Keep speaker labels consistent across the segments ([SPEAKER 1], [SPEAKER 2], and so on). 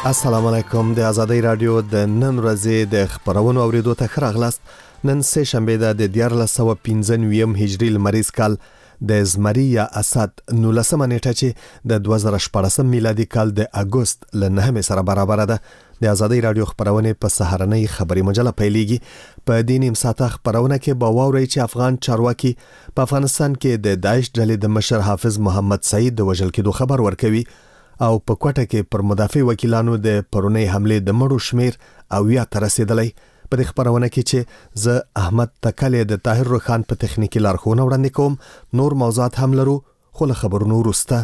[SPEAKER 1] السلام علیکم. د آزادۍ رادیو د نن ورځې د خبرونو اوریدو ته ښه راغلاست. نن سه شنبه ده د 1495 هجری لمریز کال د زمری یا اسد 19 نیټه چې د 2014 میلادي کال د اگست ل 9 سره برابر ده. د آزادۍ رادیو خبرونه په سهارنۍ خبري مجله پیلېږي. په دې نیم ساعته خبرونه کې به واورئ چې افغان چارواکي په افغانستان کې د داعش ډلې د مشر حافظ محمد سعید د وژل کېدو خبر ورکوي او په کوټه کې پر مدافع وکیلانو د پرونی حمله د مړو شمیر او یا تر رسیدلی. په دې خبرونه کې چې زه احمد تکلې د طاهر روخان په تخنیکی لارښوونه وړاندې کوم. نور موضوعات هم لرو خو له خبرونو وروسته.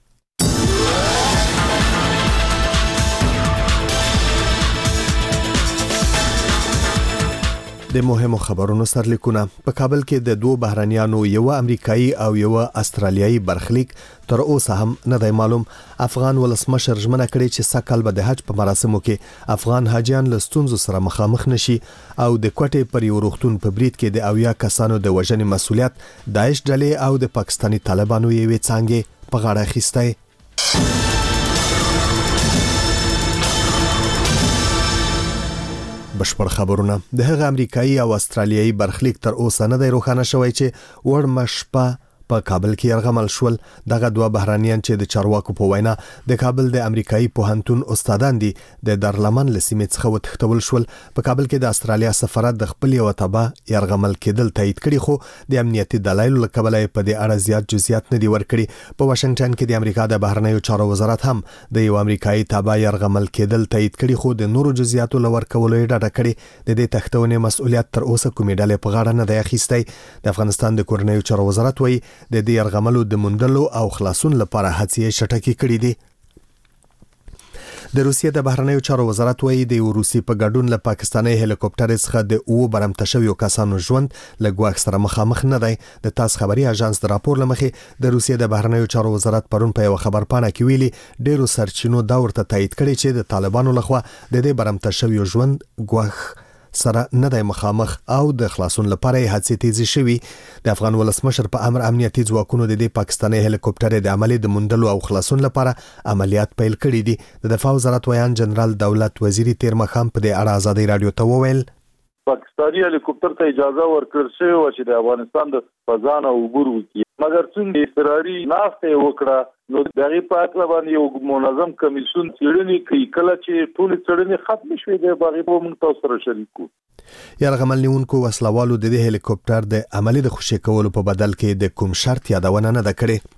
[SPEAKER 1] د مهمو خبرونو سرلیکونه. په کابل کې د دوه بهرانيانو یو امریکایي او یو استرالیایي برخلیک تر اوسه هم نه دی معلوم. افغان ولسمشر ژمنه کړې چې سکهال به د حج په مراسمو کې افغان حاجیان له ستونزو سره مخامخ نشي او د کوټې پر یو روغتون په برید کې د اویا کسانو د وژنې مسولیت داعش ډلې او د پاکستاني طالبانو یوې څانګې په غاړه اخیستی. بشپړ خبرونه. د هغه امریکایي او استرالیایي برخلیک تر اوسه نه دی روښانه شوی چې وړمه شپه په کابل کې يرغمل شول. دغه دوه بهرانيان چې د چارواکو په وینا د کابل د امریکایي پوهنتون استادان دي د درلمن لسیمې څخه وتښتول شول. په کابل کې د استرالیا سفارت د خپل یو تبع يرغمل کېدل تایید کړي خو د امنیتي دلایلو له کبله په دې اړه زیات جزئیات نه دي ورکړي. په واشنگټن کې د امریکا د بهرنیو چارو وزارت هم د یو امریکایي تبع يرغمل کېدل تایید کړي خو د نورو جزئیاتو لور کولو یې ډاډه کړي. د دې تښتونې مسؤلیت تر اوسه کومې ډلې په غاړه نه دی اخیستی. د افغانستان د کورنیو چارو وزارت وایي د دې يرغملو د موندلو او خلاصون لپاره هڅې شټکې کړې دي. د روسیې د بهرنیو چارو وزارت وایي د روسي په ګډون له پاکستاني هلیکوپټر څخه د او برمته شویو کسانو ژوند له ګواښ سره مخامخ نه دی. د تاس خبري اژانس د راپور لمخې د روسیې د بهرنیو چارو وزارت پرون په یو خبرپاڼه کې ویلي ډیرو سرچینو دا ورته تایید کړي چې د طالبانو لخوا د دې برمته شویو ژوند ګواښ سره نه دی مخامخ او د خلاصون لپاره هڅې تیزی شوي. د افغان ولسمشر په امر امنیتي ځواکونو د دې پاکستاني هلیکوپټر د عملي د موندلو او خلاصون لپاره عملیات پیل کړي دي. د دفاع وزارت ویان جنرال دولت وزیری تیر مخام په دې اړه آزادۍ رادیو ته وویل
[SPEAKER 2] پاکستاني هلیکوپټر ته اجازه ورکړل شوې و چې د افغانستان د فضا نه عبور وکړي مګر څنګه اضطراري نافته وکړه نو دغه په اړه باندې یو منظم کمیسیون څېړنې کوي. کله چې ټول څېړنې ختم شوې د باغې په موږ تاسو سره شریکو.
[SPEAKER 1] يرغمل نیونکو وسلوالو د دې هلیکوپټر د عملي د خوشی کولو په بدل کې د کوم شرط یادونه نه ده کړې.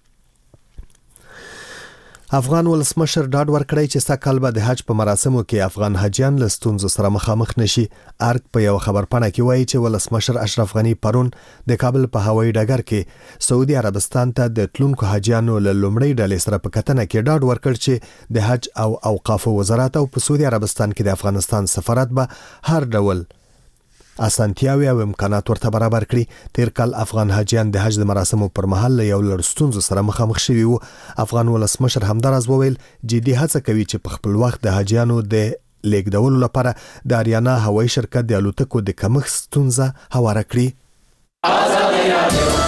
[SPEAKER 1] افغان ولسمشر ډاډ ورکړی چې سکهال به د حج په مراسمو کې افغان حاجیان له ستونزو سره مخامخ نشي. ارګ په یو خبرپاڼه کې وایي چې ولسمشر اشرف غنی پرون د کابل په هوایي ډګر کې سعودي عربستان ته د تلونکو حاجیانو له لومړۍ ډلې سره په کتنه کې ډاډ ورکړ چې د حج او اوقاف وزارت او په سعودي عربستان کې د افغانستان سفارت به هر ډول اسانتیاوي او امکانات ورته برابر کړي. تیر کال افغان حاجیان د حج د مراسمو پر مهال یو لړ ستونزو سره مخامخ شوي وو. افغان ولسمشر همدارز وویل جدي هڅه کوي چې په خپل وخت د حاجیانو د لیږدولو لپاره د اریانا هوایي شرکت د الوتکو د کمښت ستونزه هواره کړي.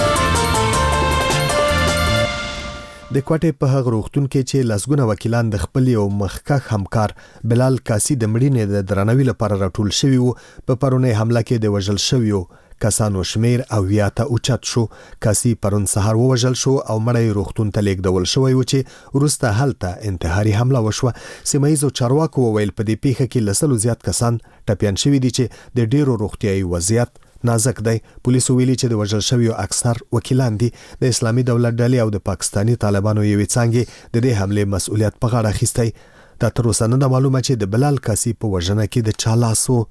[SPEAKER 1] د کوټې په هغه روغتون کې چې لسګونه وکیلان د خپل یو مخکښ همکار بلال کاسی د مړینې د درناوي لپاره راټول شوي وو. په پرونی حمله کې د وژل شویو کسانو شمیر او یا ته اوچت شو. کاسی پرون سهار وژل شو او مړی روغتون ته لیږدول شوی و چې وروسته هلته انتحاري حمله وشوه. سیمایي چارواکو وویل په دې پیښه کې لسلو زیات کسان ټپیان شوي دي چې د ډیرو روغتیايي وضعیت نازک دی. پولیسو ویلي چې د وژل شویو اکثر وکیلان دي. د اسلامي دولت ډلې او د پاکستاني طالبانو یوې څانګې د دې حمله مسؤلیت په غاړه اخیستی. دا تر اوسه نه ده معلومه چې د بلال کاسی په وژنه کې د چا لاس و.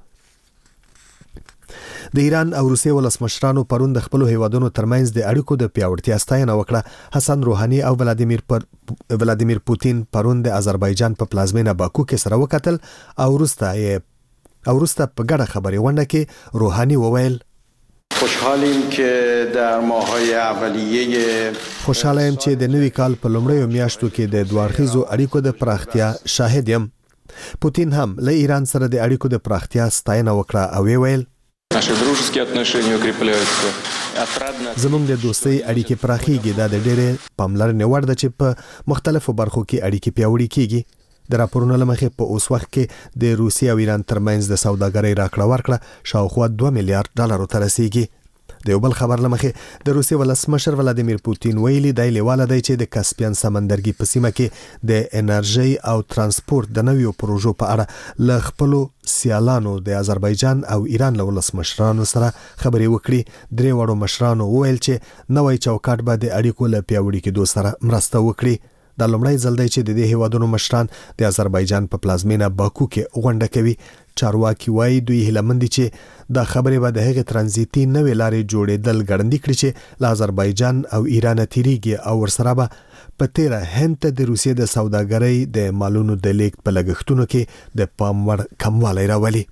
[SPEAKER 1] د ایران او روسیې ولسمشرانو پرون د خپل هیوادونو ترمنځ د اړیکو د پیاوړتیا ستاینه وکړه. حسن روحاني او ولادیمیر پوتین پرون د آذربایجان په پلازمینه باکو کې سره وکتل او وروسته په ګډه خبري غونډه کې روحاني وویل
[SPEAKER 3] خوشحالیم که در ماه‌های اولیه
[SPEAKER 1] خوشحالم چې د نوي کال په لومړیو میاشتو کې د دوارخیزو اړیکو د پراختیا شاهد یم. پوتین هم له ایران سره د اړیکو د پراختیا ستاینه وکړه او ویل
[SPEAKER 3] Наши дружеские отношения укрепляются.
[SPEAKER 1] زموږ د دوستۍ اړیکې پراخیږي. دا د ډېرې پاملرنې وړ ده چې په مختلفو برخو کې اړیکې پیاوړې کیږي. د راپورونو لمخې په اوس وخت کې د روسیې او ایران ترمنځ د سوداګرۍ راکړه ورکړه شاوخوا $2 میلیارډ ته رسیدي. د یو بل خبر لمخې د روسیې ولسمشر ولادیمیر پوتین ویلي دی لیواله دی چې د کاسپین سمندرګي په سیمه کې د انرژي او ترانسپورت د نویو پروژو په اړه له خپلو سیالانو د آذربایجان او ایران له ولسمشرانو سره خبرې وکړي. درې وړو مشرانو وویل چې نوی چوکاټ به د اړیکو له پیاوړي کېدو سره مرسته وکړي. دا لومړی ځل دی چې د دې هیوادونو مشران د آذربایجان په پلازمینه باکو کې غونډه کوي. چارواکي وایي دوی هیلهمند دي چې دا خبرې به د هغې ترانزیتي نوې لارې جوړېدل ګړندي کړي چې له آذربایجان او ایران تیریږي او ورسره به په تیره هند ته د روسیې د سوداګرۍ د مالونو د لیږد په لګښتونو کې د پام وړ کموالی راولي.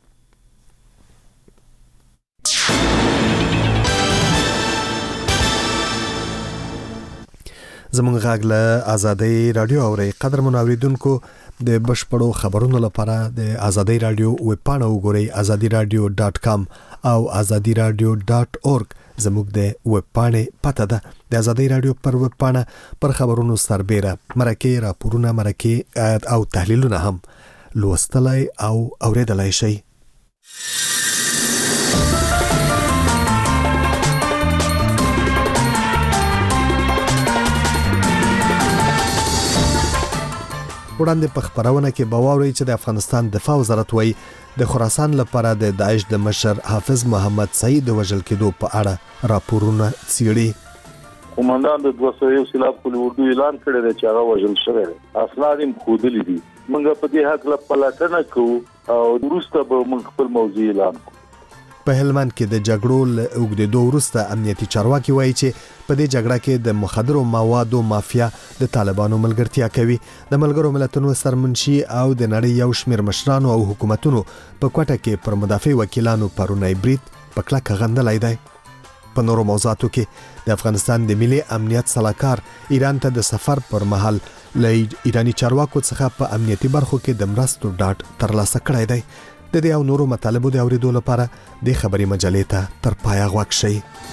[SPEAKER 1] زمونږ غږ له آزادۍ رادیو اورئ. قدرمنو اوریدونکو د بشپړو خبرونو لپاره د آزادۍ رادیو ویب پاڼه وګورئ azadiradio.com او azadiradio.org. زموږ د ویب پاڼې پته ده. د آزادۍ رادیو پر ویب پاڼه پر خبرونو سربېره مرکې راپورونه مرکې او تحلیلونه هم لوستلای او اوریدلای شئ. وړاندې په خبرونه کې باوري چې د افغانستان دفاع وزارت وایي د خراسان لپاره د داعش د مشر حافظ محمد سعید د وژل کېدو په اړه راپورونه څېړي.
[SPEAKER 2] قومندان د 201 سیلاب کل اردو اعلان کړی دی چې هغه وژل شوی دی. اسناد هم ښودلي دي. موږ په دې حق له پلټنه کوو او وروسته به موږ خپل موضوع اعلان کوو.
[SPEAKER 1] په هلمند کې د جګړو له اوږدېدو وروسته امنیتي چارواکي وایي چې په دې جګړه کې د مخدرو موادو مافیا د طالبانو ملګرتیا کوي. د ملګرو ملتونو سرمنشي او د نړۍ یو شمېر مشرانو او حکومتونو په کوټه کې پر مدافع وکیلانو پرونی برید په کلکه غندلی دی. په نورو موضوعاتو کې د افغانستان د ملي امنیت صلاحکار ایران ته د سفر پر مهال له ایرانی چارواکو څخه په امنیتي برخو کې د مرستو ډاډ ترلاسه کړی دی. د دې او نورو مطالبو د اوریدو لپاره د خبري مجلې ته تر پایه غوږ شئ.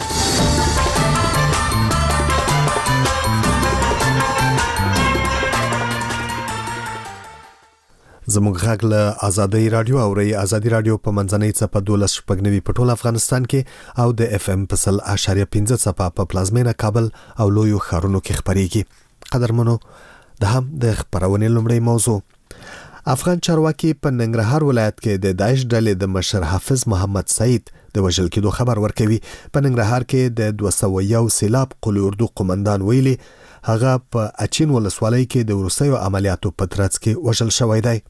[SPEAKER 1] زموږ غږ له آزادۍ رادیو اورئ. آزادۍ رادیو په منځنۍ څپه 12.9 په ټول افغانستان کې او د FM په 100.5 څپه په پلازمینه کابل او لویو ښارونو کې خبريږي. قدرمنو د هم د خبرونې لومړی موضوع افغان چارواکي په ننګرهار ولایت کې د داعش ډلې د مشر حافظ محمد سعید د وژل کېدو خبر ورکوي. په ننګرهار کې د 201 سیلاب قل اردو قومندان ویلي هغه په اچین ولسوالۍ کې د وروستیو عملیاتو په ترڅ کې وژل شوی دی.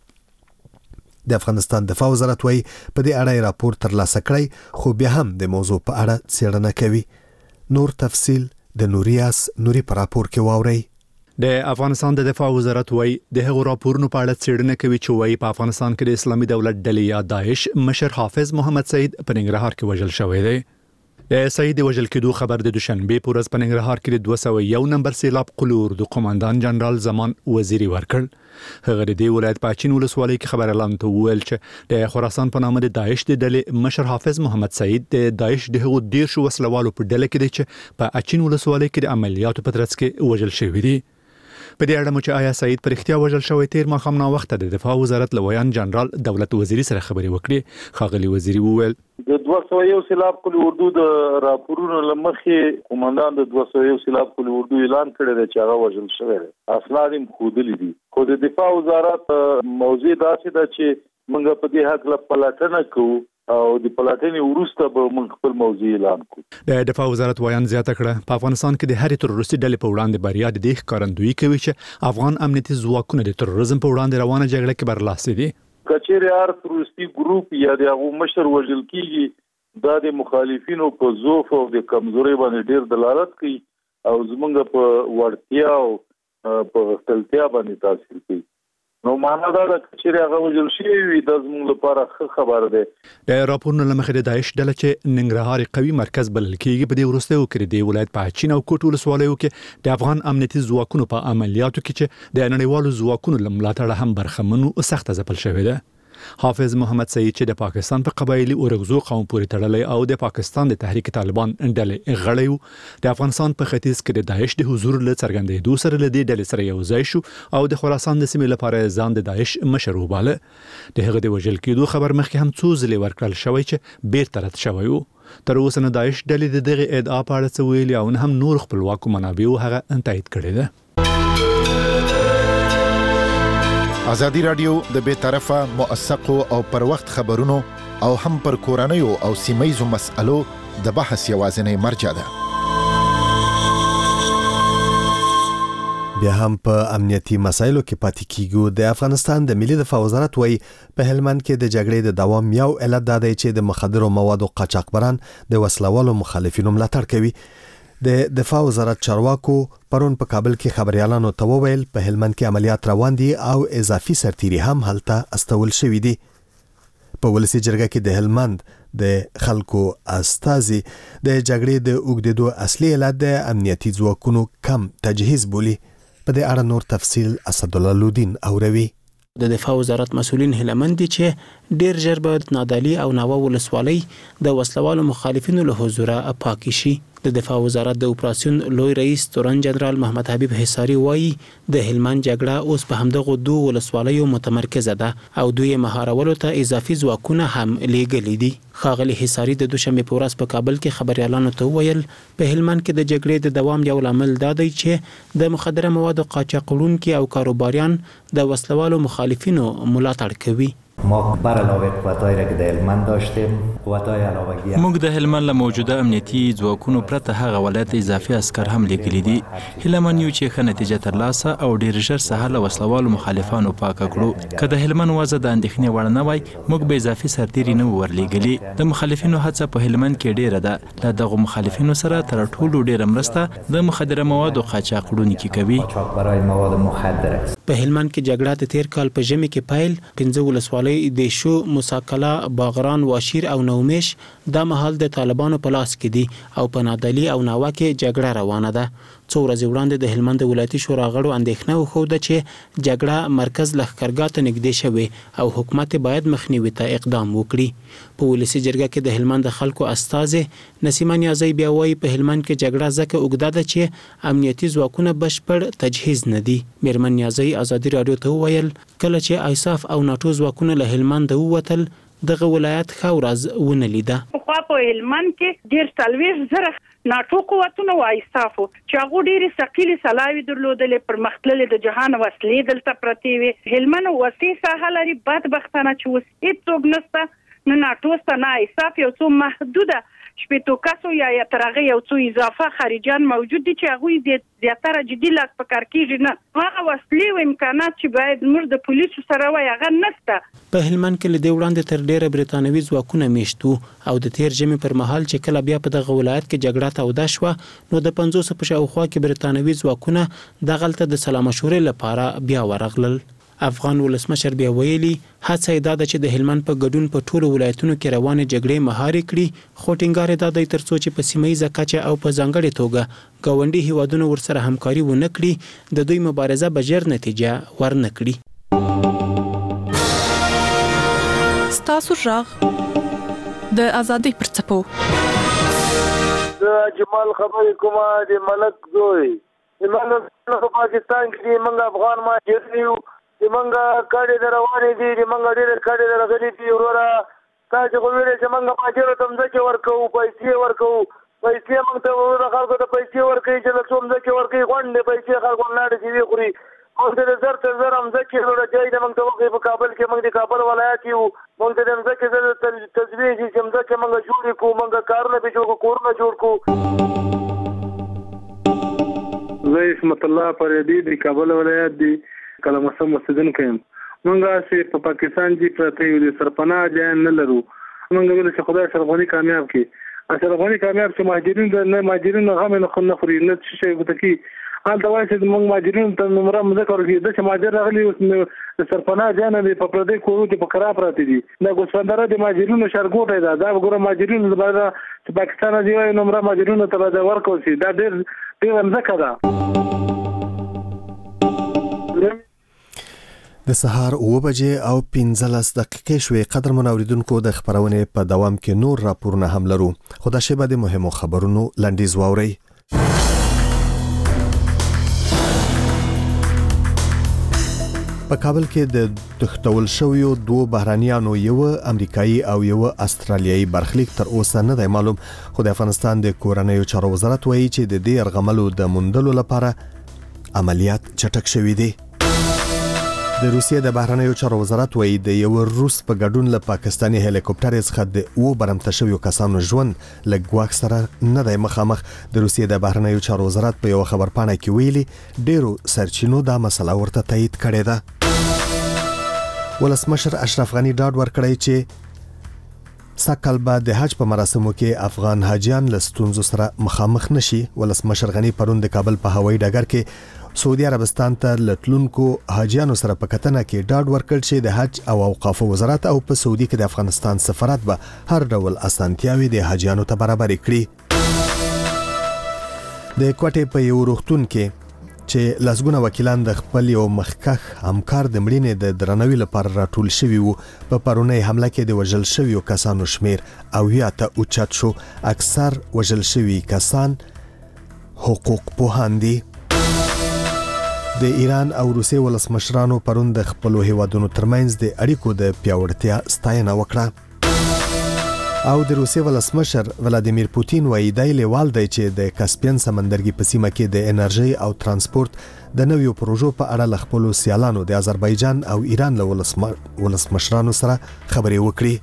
[SPEAKER 1] د افغانستان دفاع وزارت وایي په دې اړه راپور ترلاسه کړی خو بیا هم د موضوع په اړه څېړنه کوي. نور تفصیل د نوریاس نوري په راپور کې واورئ.
[SPEAKER 4] د افغانستان د دفاع وزارت وایي د هغو راپورونو په اړه څېړنه کوي چې وایي په افغانستان کې د اسلامي دولت ډلې یا داعش مشر حافظ محمد سعید په ننګرهار کې وژل شوی دی. د سعید وژل کېدو خبر د دوشنبه په ورځ په ننګرهار کې د 201 نمبر سیلاب قل اردو قومندان جنرال زمان وزیری ورکړ. هغه د ولایت په اچین ولسوالۍ کې خبر اعلان ته وویل چې د خراسان په نامه د داعش د ډلې مشر حافظ محمد سعید د داعش د هغو 10 وسلوالو په ډله کې دی چې په اچین ولسوالۍ کې د عملیاتو په ترڅ کې وژل شوی دی. په دې اړه مو چې آیا سعید پر اختیار وژل شوی تیر ماښام ناوخته د دفاع وزارت لویان جنرال دولت وزیری سره خبرې وکړې. ښاغلي وزیری وویل
[SPEAKER 2] د 201 سیلاب کل اردو د راپورونو لمخې قومندان د 201 سیلاب کل اردو اعلان کړی دی چې هغه وژل شوی دی. اسناد هم ښودلي دي. خو د دفاع وزارت موضوع داسې ده چې موږ په دې حق له پلټنه کوو او د پلاتینې وروسته به موږ خپل موضوع اعلان کوو.
[SPEAKER 4] د دفاع وزارت وایان زیاته کړه په افغانستان کې د هرې تروریستي ډلې په وړاندې بریا د دې ښکارندویي کوي چې افغان امنیتي ځواکونه د تروریزم په وړاندې روانه جګړه کې برلاسي دي.
[SPEAKER 2] کچېرې هر تروریستي ګروپ یا د هغو مشر وژل کېږي دا د مخالفینو په ضعف او د کمزورۍ باندې ډېر دلالت کوي او زموږ په وړتیا او په غښتلتیا باندې تاثیر کوي. نو معنا دا ده چې هغه وژل شوی د زموږ لپاره ښه خبر ده.
[SPEAKER 4] د راپورونو لمخې د داعش ډله چې ننګرهار قوي مرکز بلل کېږي په دې وروستیو کې د ولایت په اچین او کوټ ولسوالیو کې د افغان امنیتي ځواکونو په عملیاتو کې چې د نړیوالو ځواکونو له ملاتړه هم برخمنو سخته ځپل شوې ده. حافظ محمد سعید چې د پاکستان په قبایلی اورغزو قوم پورې تړلی او د پاکستان د تحریک طالبان ډلې غړی و د افغانستان په ختیځ کې د داعش د حضور له څرګندېدو سره له دې ډلې سره یو ځای شو او د خراسان د سیمې لپاره ځان د داعش مشر وباله. د هغه د وژل کېدو خبر مخکې هم څو ځلې ورکړل شوی چې بیرته رد شوی و. تر اوسه نه داعش ډلې د دغه ادعا په اړه څه ویلي او نه هم نور خپلواکو منابعو هغه تایید کړی ده.
[SPEAKER 5] ازادي رادیو د بې طرفه موثقو او پر وخت خبرونو او هم پر کورنیو او سیمه‌یزو مسألو د بحث یوازینی مرجع ده.
[SPEAKER 1] بیا هم په امنیتي مسایلو کې پاتې کیږو. د افغانستان د ملي دفاع وزارت وایي په هلمند کې د جګړې د دوام یو علت دا دی چې د مخدرو موادو قاچاقبران د وسلوالو مخالفینو ملاتړ کوي. د دفاع وزارت چارواکو پرون په کابل کې خبريالانو ته وویل په هلمند کې عملیات روان دي او اضافي سرتیري هم هلته استول شوی دي. په ولسی جرګه کې د هلمند د خلکو استازي د جګړې د اوږدېدو اصلي علت د امنیتي ځواکونو کم تجهیز بولي. په دې اړه نور تفصیل اسدالله لودین اوروي.
[SPEAKER 6] د دفاع وزارت مسؤلین هلمند دي چې ډیر ژر به نادعلي او ناوه ولسوالۍ د وسلوالو مخالفینو له حضوره پاکي شي. د دفاع وزارت د اپراسیون لوی رئیس تورن جنرال محمد حبیب حصاری وایي د هلمند جګړه اوس په همدغه دوه ولسوالیو متمرکزه ده او دوی مهارولو ته اضافي ځواکونه هم لیږلي دي. ښاغلي حصاری د دوشنبه په ورځ په کابل کې خبريالانو ته وویل په هلمند کې د جګړې د دوام یو لامل دا دی چې د مخدره موادو قاچاقونکي او کاروباریان د وسلوالو مخالفینو ملاتړ کوي.
[SPEAKER 7] ما بر علاوه قوتایی را که در هلمند داشتیم قوتای علاوه
[SPEAKER 8] موږ د هلمند له موجوده امنیتي ځواکونو پرته هغه ولایت اضافي عسكر هم لیږلي دي. هلمند یو چې ښه نتیجه ترلاسه او ډیر ژر سهار له وسلوالو مخالفانو پاک کړو. که د هلمند وضع د اندېښنې وړ نه وای موږ به اضافي سرتیري نه ورلیږلي. د مخالفینو هڅه په هلمند کې ډیره ده. له دغه مخالفینو سره تر ټولو ډیره مرسته د مخدره موادو قاچاقونکي کوي.
[SPEAKER 7] برای مواد مخدر است.
[SPEAKER 6] په هلمند کې جګړه د تیر کال په ژمي کې پیل 15 ولسوالۍ د شو مساکلا باغران واشیر او نومیش د مهال د طالبانو په لاس کې دي او په نادعلي او ناوه کې جګړه روانه ده. څو ورځې وړاندې د هلمند ولایتي شورا غړو اندېښنه وښوده چې جګړه مرکز لښکرګاه ته نږدې شوی او حکومت باید مخنیوي ته اقدام وکړي. په ولسی جرګه کې د هلمند خلکو استازي نسیمه نیازی بیا وایي په هلمند کې جګړه ځکه اوږده ده چې امنیتي ځواکونه بشپړ تجهیز نه دي. میرمن نیازی ازادي رادیو ته وویل کله چې ایساف او ناټو ځواکونه له هلمند ووتل دغه ولایت ښه ورځ ونه لیده.
[SPEAKER 9] خو په هلمند کې ډیر 40,000 ناټو قوتونه او ایسافو چې هغه ډیرې ثقيلې سلاوي درلودلې پر مختللې د جهان وسلې دلته پرتی وي. هلمند وسې ساحه لري بدبختانه چې اوس هیڅوک نشته نه ناټو سته نه ایساف یو څو محدوده شپېتو کسو یا ترغه یو څو اضافه خارجان موجود دي چې هغه زیاتره جدي لاس پکار کیږي. نه هغه وسلې او امکانات چې باید موږ د پولیسو سره وای هغه نشته.
[SPEAKER 6] په هلمند کې لدې وړاندې تر ډیره برتانوي ځواکونه میشتو او د تیر ژمي پر مهال چې کله بیا په دغه ولایت کې جګړه توده شوه نو د 500 په شاوخوا کې برتانوي ځواکونه دغلته د سلا مشورې لپاره بیا ورغلل. افغان ولسمشر بیا ویلي هڅه دا ده چې د هلمند په ګډون په ټولو ولایتونو کې روانې جګړې مهار کړي خو ټینګار دا دی ترڅو چې په سیمه‌ییزه کچه او په ځانګړې توګه ګاونډي هیوادونو ورسره همکاري ونه کړي د دوی مبارزه به ژر نتیجه ورنه کړي.
[SPEAKER 10] ستاسو ژغ د ازادۍ پر څپو
[SPEAKER 2] د جمال خبرې کومه د ملک زوی د ملک په پاکستان کې موږ افغان مهاجر یو د منګه کاډې دروانې دي د منګه ډېر کاډې درغلي دي وروره تا چې خو ویلې چې منګه مهاجرو ته مځکې ورکوو پیسې ورکوو پیسې موږ ته وروره خلکو ته پیسې ورکوي چې له څو مځکې ورکوي غونډې پیسې خلکو لاړې چې وي خوري موږ ته د زر تر زر مځکې وروره جای د موږ ته وکړي په کابل کې موږ د کابل ولایت یو موږ ته د مځکې تجویز شي چې مځکې موږ جوړې کړو موږ کارونه پې جوړ کړو کورونه جوړ کړو. زه اسمت الله فریدي د کابل ولایت دی کله مسم مسجدن کيم مونږه چې په پاکستان کې پرته یو د سرپناه ځای نه لرو مونږ ویل چې خدای سرغونی کامیاب کړي سرغونی کامیاب چې مهاجرین د نه مهاجرین غو نه خوري نه شي وته کی حال دا وایي چې مونږ مهاجرین ته نمبر مذکر کړي د چې مهاجر راغلي د سرپناه ځای نه په پردې کورو کې په قرار پراته دي دا ګوسفندره د مهاجرینو شرګوټه ده ګوره مهاجرین لپاره چې پاکستان دی وایي نمبر مهاجرینو ته دا ورکول شي دا ډېر ځکه ده.
[SPEAKER 1] د سهار 9 بجې او 15 دقیقې شوې. قدرمن اوریدونکو د خبرونې په دوام کې نور راپورونه هم لرو. خو د شیبه د مهمو خبرونو لنډیز واورئ. په کابل کې د تختول شویو دوه بهرانيانو یو امریکایي او یو استرالیایي برخلیک تر اوسه نه دی معلوم، خو د افغانستان د کورنیو چارو وزارت وایي چې د دې ارغملو د موندلو لپاره عملیات چټک شوي دي. د روسیې د بهرنیو چارو وزارت وایي د یو روس په ګډون له پاکستاني هلیکوپټر څخه د برمته شویو کسانو ژوند له ګواښ سره نه دی مخامخ. د روسیې د بهرنیو چارو وزارت په یو خبرپاڼه کې ویلي ډیرو سرچینو دا مسله ورته تایید کړې ده. ولسمشر اشرف غنی ډاډ ورکړی چې سکل به د حج په مراسمو کې افغان حاجیان له ستونزو سره مخامخ نشي. ولسمشر غنی پرون د کابل په هوایي ډګر کې سعودي عربستان ته لټلونکو حاجیانو سره په کتنه کې ډاډ ورکړ چې د حج او اوقاف وزارت او په سعودي کې د افغانستان سفارت به هر ډول اسانتیاوي د حاجیانو ته برابر کړي. د کوټې په یو روغتون کې چې لاسګونه وکیلان د خپل یو مخکخ همکار د مړینې د درناوي لپاره راټول شوي وو. په پرونی حمله کې د وژل شویو کسانو شمیر او یا ته اوچت شو. اکثر وژل شوي کسان حقوق پوهان دي. د ایران او روسیې ولسمشرانو پرون د خپل هیوادونو ترمنځ د اړیکو د پیاوړتیا ستاینه وکړه. او د روسیې ولسمشر ولادیمیر پوتین وایي د لیوال دی چې د کاسپین سمندرګي په سیمه کې د انرژي او ترانسپورت د نویو پروژو په اړه ل خپل سیالانو د آذربایجان او ایران له ولسمشرانو سره خبرې وکړي.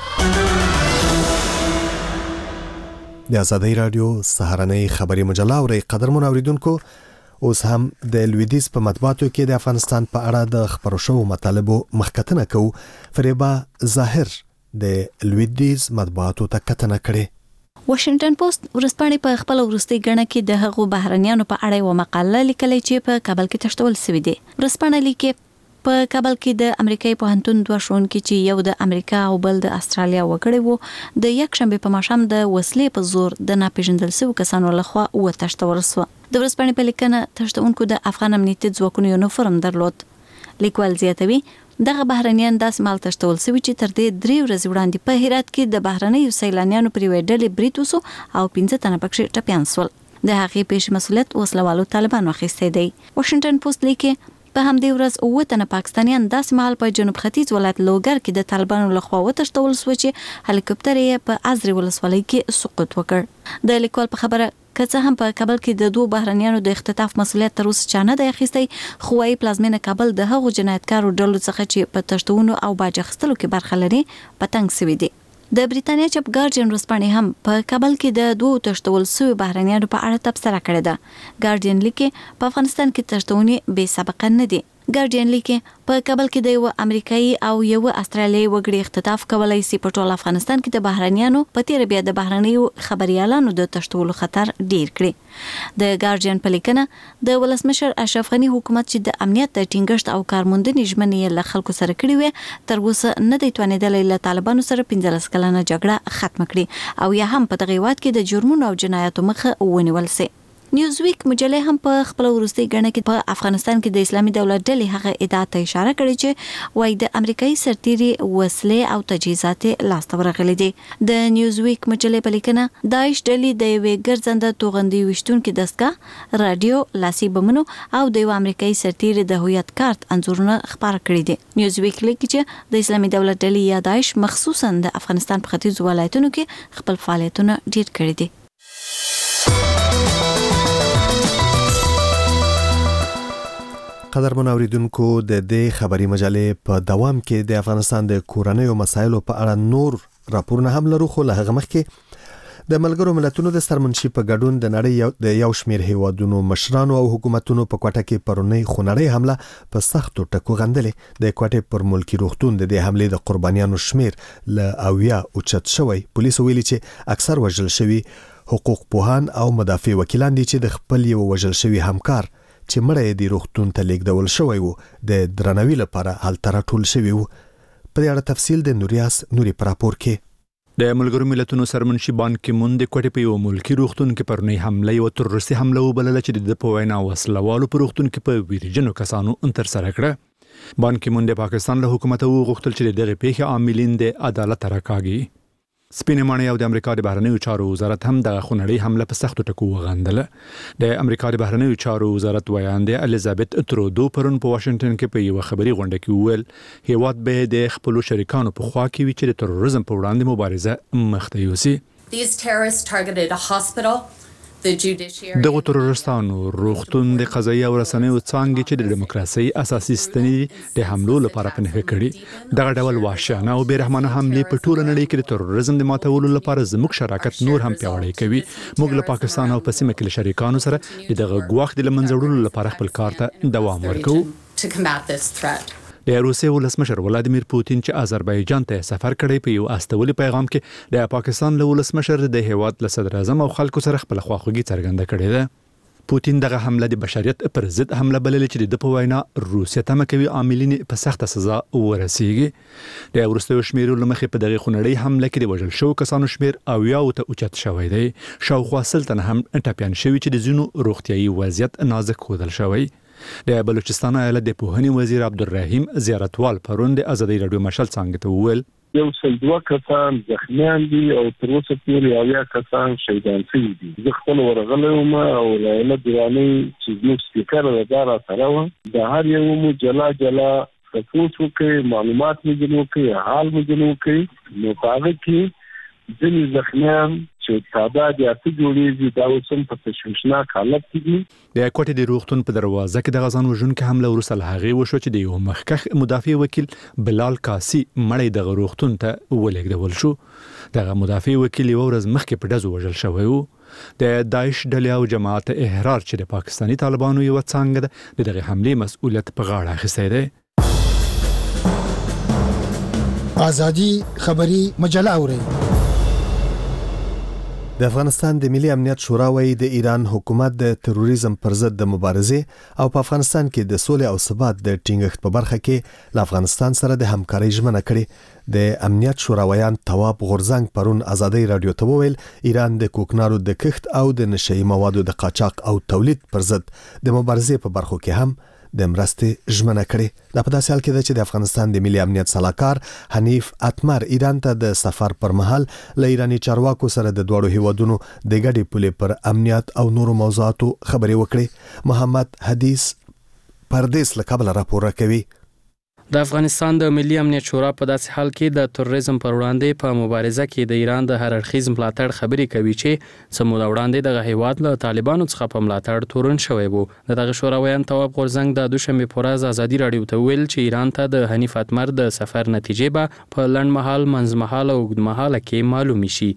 [SPEAKER 1] د آزادۍ رادیو سهارنۍ خبري مجله او قدرمن اوریدونکو اوس هم د لویدیز په مطبوعاتو کې د افغانستان په اړه د خبرو شوو مطالبو مخکتنه کوو. فریبا ظاهر د لویدیز مطبوعاتو ته کتنه کړې.
[SPEAKER 11] واشنگټن پوسټ ورځپاڼې په خپل وروستي غڼه کې د هغو بهرنیانو په اړه یو مقاله لیکلې چې په کابل کې تشتول شوې ده. ورځپاڼه لیکي په کابل کې د امریکای پوهنتون دوه ښوونکي چې یو د امریکا او بل د استرالیا وګړي وو د یک شنبه په ماښام د وسلې په زور د ناپېژندل شویو کسانو لخوا وتښتول شو. د ورځپاڼې په لیکنه تښتونکو د افغان امنیتي ځواکونو یونیفورم درلود. لیکوال زیاتوي دغه بهرنیان داسې مال تشتول شوي چې تر دې 3 ورځې وړاندې په هرات کې د بهرنیو سیلانیانو پر یوې ډلې برید وسو او 15 تنه پکې ټپیان شول. د هغې پیش مسؤلیت وسلوالو طالبانو اخیستی دی. واشنگټن پوسټ لیکي په همدې ورځ 9 تنه پاکستانیان داسې مهال په جنوب ختیځ ولایت لوګر کې د طالبانو لخوا وتښتول شو چې هلیکوپټر یې په ازرې ولسوالۍ کې سقوط وکړ. د لیکوال په خبره که څه هم په کابل کې د دوه بهرنیانو د اختطاف مسؤلیت تر اوسه چا نه دی اخیستی، خو وايي پلازمینه کابل د هغو جنایتکارو ډلو څخه چې په تښتونو او باج اخیستلو کې برخه لري په تنګ سوي دي. د بریتانیا چپ ګارډین ورځپاڼې هم په کابل کې د دوه تښتول شویو بهرنیانو په اړه تبصره کړې ده. ګارډین لیکي په افغانستان کې تښتونې بې سابقه نه دي. ګارډین لیکي په کابل کې د یو امریکایي او یو استرالیایي وګړي اختطاف کولای شي په ټول افغانستان کې د بهرنیانو په تیر بیا د بهرنیو خبريالانو د تښتولو خطر ډیر کړي. د ګارډین په لیکنه د ولسمشر اشرف غنی حکومت چې د امنیت د ټینګښت او کارموندنې ژمنې له خلکو سره کړې وي تر اوسه نه دی توانېدلی له طالبانو سره 15 کلنه جګړه ختم کړي او یا هم په دغه هیواد کې د جرمونو او جنایاتو مخه ونیول شي. نیوزویک مجله هم په خپل وروستي غڼه کې په افغانستان کې د اسلامي دولت ډلې هغه ادعا ته اشاره کړې چې وایي د امریکایي سرتیري وسلې او تجهیزات لاسته ورغلي دي. د نیوزویک مجله په لیکنه داعش ډلې د یوې ګرځنده توغندي وشتونکو دستګاه رادیو لاسي بمونو او د یو امریکایي سرتیري د هویت کارت انځورونه خبر کړي دي. نیوزویک لیکي چې د اسلامي دولت ډلې یا داعش مخصوصا د افغانستان په ختیځو ولایتونو کې خپل فعالیتونه ډیر کړي دي.
[SPEAKER 1] قدرمن اوریدونکو د دې خبري مجلې په دوام کې د افغانستان د کورنیو مسایلو په اړه نور راپورونه هم لرو، خو له هغه مخکې د ملګرو ملتونو د سرمنشي په ګډون د نړۍ د یو شمېر هیوادونو مشرانو او حکومتونو په کوټه کې پرونی خونړۍ حمله په سختو ټکو غندلې. د کوټې پر ملکی روغتون د دې حملې د قربانیانو شمیر له اویا اوچت شوی. پولیسو ویلي چې اکثر وژل شوی حقوق پوهان او مدافع وکیلان دي چې د خپل یو وژل شوی همکار چې مړی دی روغتون ته لیږدول شوی وو د درناوي لپاره هلته راټول شوی وو. په دې اړه تفصیل د نوریاس نوري پر راپور کې.
[SPEAKER 4] د ملګرو ملتونو سرمنشي بان کی مون د کوټې په یو ملکی روغتون کې پرونی حمله یو تروریستي حمله وبلله چې د په وینا وسلوالو په روغتون کې په ویرجنو کسانو انتر سره کړه. بان کی مون د پاکستان له حکومت غوښتل چې دغه پیښه عاملین د عدالت راکاږي. سپینې ماڼۍ او د امریکا د بهرنیو چارو وزارت هم د خونړۍ حمله په سختو ټکو وغندله. د امریکا د بهرنیو چارو وزارت ویاندې الیزابت ترودو پرون په واشنگټن کې په یو خبري غونډه کې وویل هیواد به د خپل شریکانو په خوا کې وي چې د تروریزم په وړاندې مبارزه مخته یوسي.
[SPEAKER 12] These terrorists targeted a hospital.
[SPEAKER 4] دغه تروریستانو روغتون د قضایي او رسنیو څانګې چې د دیموکراسي اساسي ستنې د حملو لپاره پنهه کړي. دغه ډول وحشیانه او بیرحمانه حملې په ټوله نړۍ کې د تروریزم د ماتولو لپاره زموږ شراکت نور هم پیاوړی کوي. موږ له پاکستان او په سیمه کې له شریکانو سره دغه ګواښ د لمنځه وړلو لپاره خپل کار ته دوام ورکوو. د روسیې ولسمشر ولادیمیر پوتین چې آذربایجان ته سفر کړی په یو استولي پیغام کې د پاکستان له ولسمشر د هیواد له صدر اعظم او خلکو سره خپل خواخوږي څرګنده کړې ده. پوتین دغه حمله د بشریت پر ضد حمله بللې چې د په وینا روسیه تمه کوي عاملین په سخته سزا ورسیږي. د وروستیو شمیرو لمخې په دغه خونړۍ حمله کې د وژل شوو کسانو شمیر او یاو ته اوچت شوی دی. شاوخوا 30 تنه هم ټپیان شوي چې د ځینو روغتیايي وضعیت نازک ښودل شوی. د بلوچستان ایالت د پوهنې وزیر عبدالرحیم زیارتوال پرون د ازادي رادیو مشال څنګه ته وویل
[SPEAKER 13] یو سل دوه کسان زخمیان دي او تر اوسه پورې اویا کسان شهیدان شوي دي. زه خپل ورغلی وم او له ایالت دیوانۍ چې زموږ سپیکر دا راسره وه د هر یو مو جلا جلا تپوس وکړئ، معلومات مو ځینې وکړئ، حال مو ځینې وکړئ. نو په هغه کې ځینې زخمیان چې تعداد یې 8 جوړېږي دا اوس هم په تشویشناک حالت کې دي.
[SPEAKER 4] د کوټې د روغتون په دروازه کې د غزان وژونکو حمله وروسته له هغې وشو چې د یو مخکښ مدافع وکیل بلال کاسي مړی دغه روغتون ته ولېږدول شو. دغه مدافع وکیل یوه ورځ مخکې په ډزو وژل شوی و. د داعش ډلې او جماعت احرار چې د پاکستاني طالبانو یوه څانګه ده د دغې حملې مسؤلیت په غاړه اخیستی دی.
[SPEAKER 14] ازادي خبري مجله اوري.
[SPEAKER 1] د افغانستان د ملي امنیت شورا وايي د ایران حکومت د تروریزم پر ضد د مبارزې او په افغانستان کې د سولې او ثبات د ټینګښت په برخه کې له افغانستان سره د همکارۍ ژمنه کړې. د امنیت شوراویان تواب غورزنګ پرون ازادي رادیو ته وویل ایران د کوکنارو د کښت او د نشئی موادو د قاچاق او تولید پر ضد د مبارزې په برخو کې هم د مرستې ژمنه کړې. دا په داسې حال کې ده چې د افغانستان د ملي امنیت سلاکار حنیف اتمر ایران ته د سفر پر مهال له ایرانی چارواکو سره د دوړو هیوادونو د ګډې پولې پر امنیت او نورو موضوعاتو خبرې وکړې. محمد حدیث پردیس له کابل راپور راکوي.
[SPEAKER 15] د افغانستان د ملي امنیت شورا په داسې حال کې د تروریزم پر وړاندې په مبارزه کې د ایران د هر اړخیز ملاتړ خبرې کوي چې سمو وړاندې د هیواد له طالبانو څخه په ملاتړ تورن شوی وو. دغه شوراویان تواب غورزنګ د دوشنبه په ورځ ازادي رادیو ته ویل چې ایران ته د حنیف اتمر د سفر نتیجه به په لنډمهال، منځمهال او اوږدمهاله کې معلوم شي.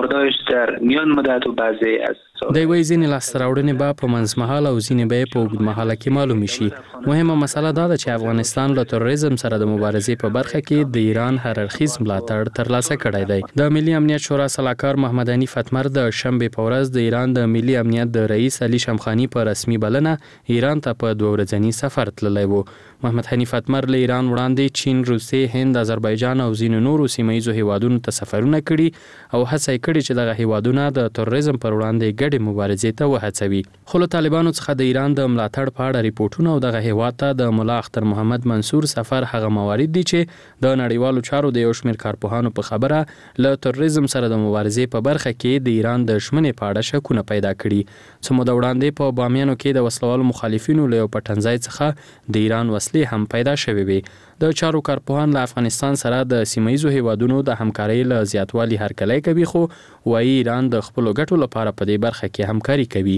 [SPEAKER 16] در میان مدت و بعضی از
[SPEAKER 15] د وی ځینې لاسته راوړنې به په منځمهاله او ځینې به په اوږدمهاله کې معلوم شي. مهمه مسله دا ده چې افغانستان له تروریزم سره د مبارزې په برخه کې د ایران هر اړخیز ملاتړ ترلاسه کړی دی. د ملي امنیت شورا سلاکار محمد حنیف اتمر د شنبه په ورځ د ایران د ملي امنیت د رئیس علي شمخانی په رسمي بلنه ایران ته په 2 ورځنی سفر تللی و. محمد حنیف اتمر له ایران وړاندې چین، روسیې، هند، آذربایجان او ځینو نورو سیمایي هیوادونو ته سفرونه کړي او هڅه کړې چې دغه هیوادونه د تروریزم پر وړاندې ګډې مبارزې ته وهڅوي. خو له طالبانو څخه د ایران د ملاتړ په اړه ریپورتونه او دغه هیواد ته د ملا اختر محمد منصور سفر هغه موارد دي چې د نړیوالو چارو د یو شمېر کارپوهانو په خبره له تروریزم سره د مبارزې په برخه کې د ایران د ژمنې په اړه شکونه پیدا کړي. څه موده وړاندې په بامیانو کې د وسلوالو مخالفینو له یو پټنځای څخه د ایران وسلې هم پیدا شوې وي. د چارو کارپوهان له افغانستان سره د سیمایي هیوادونو د همکارۍ له زیاتوالي هرکلی کوي، خو وايي ایران د خپلو ګټو لپاره په دې برخه کې همکاري کوي.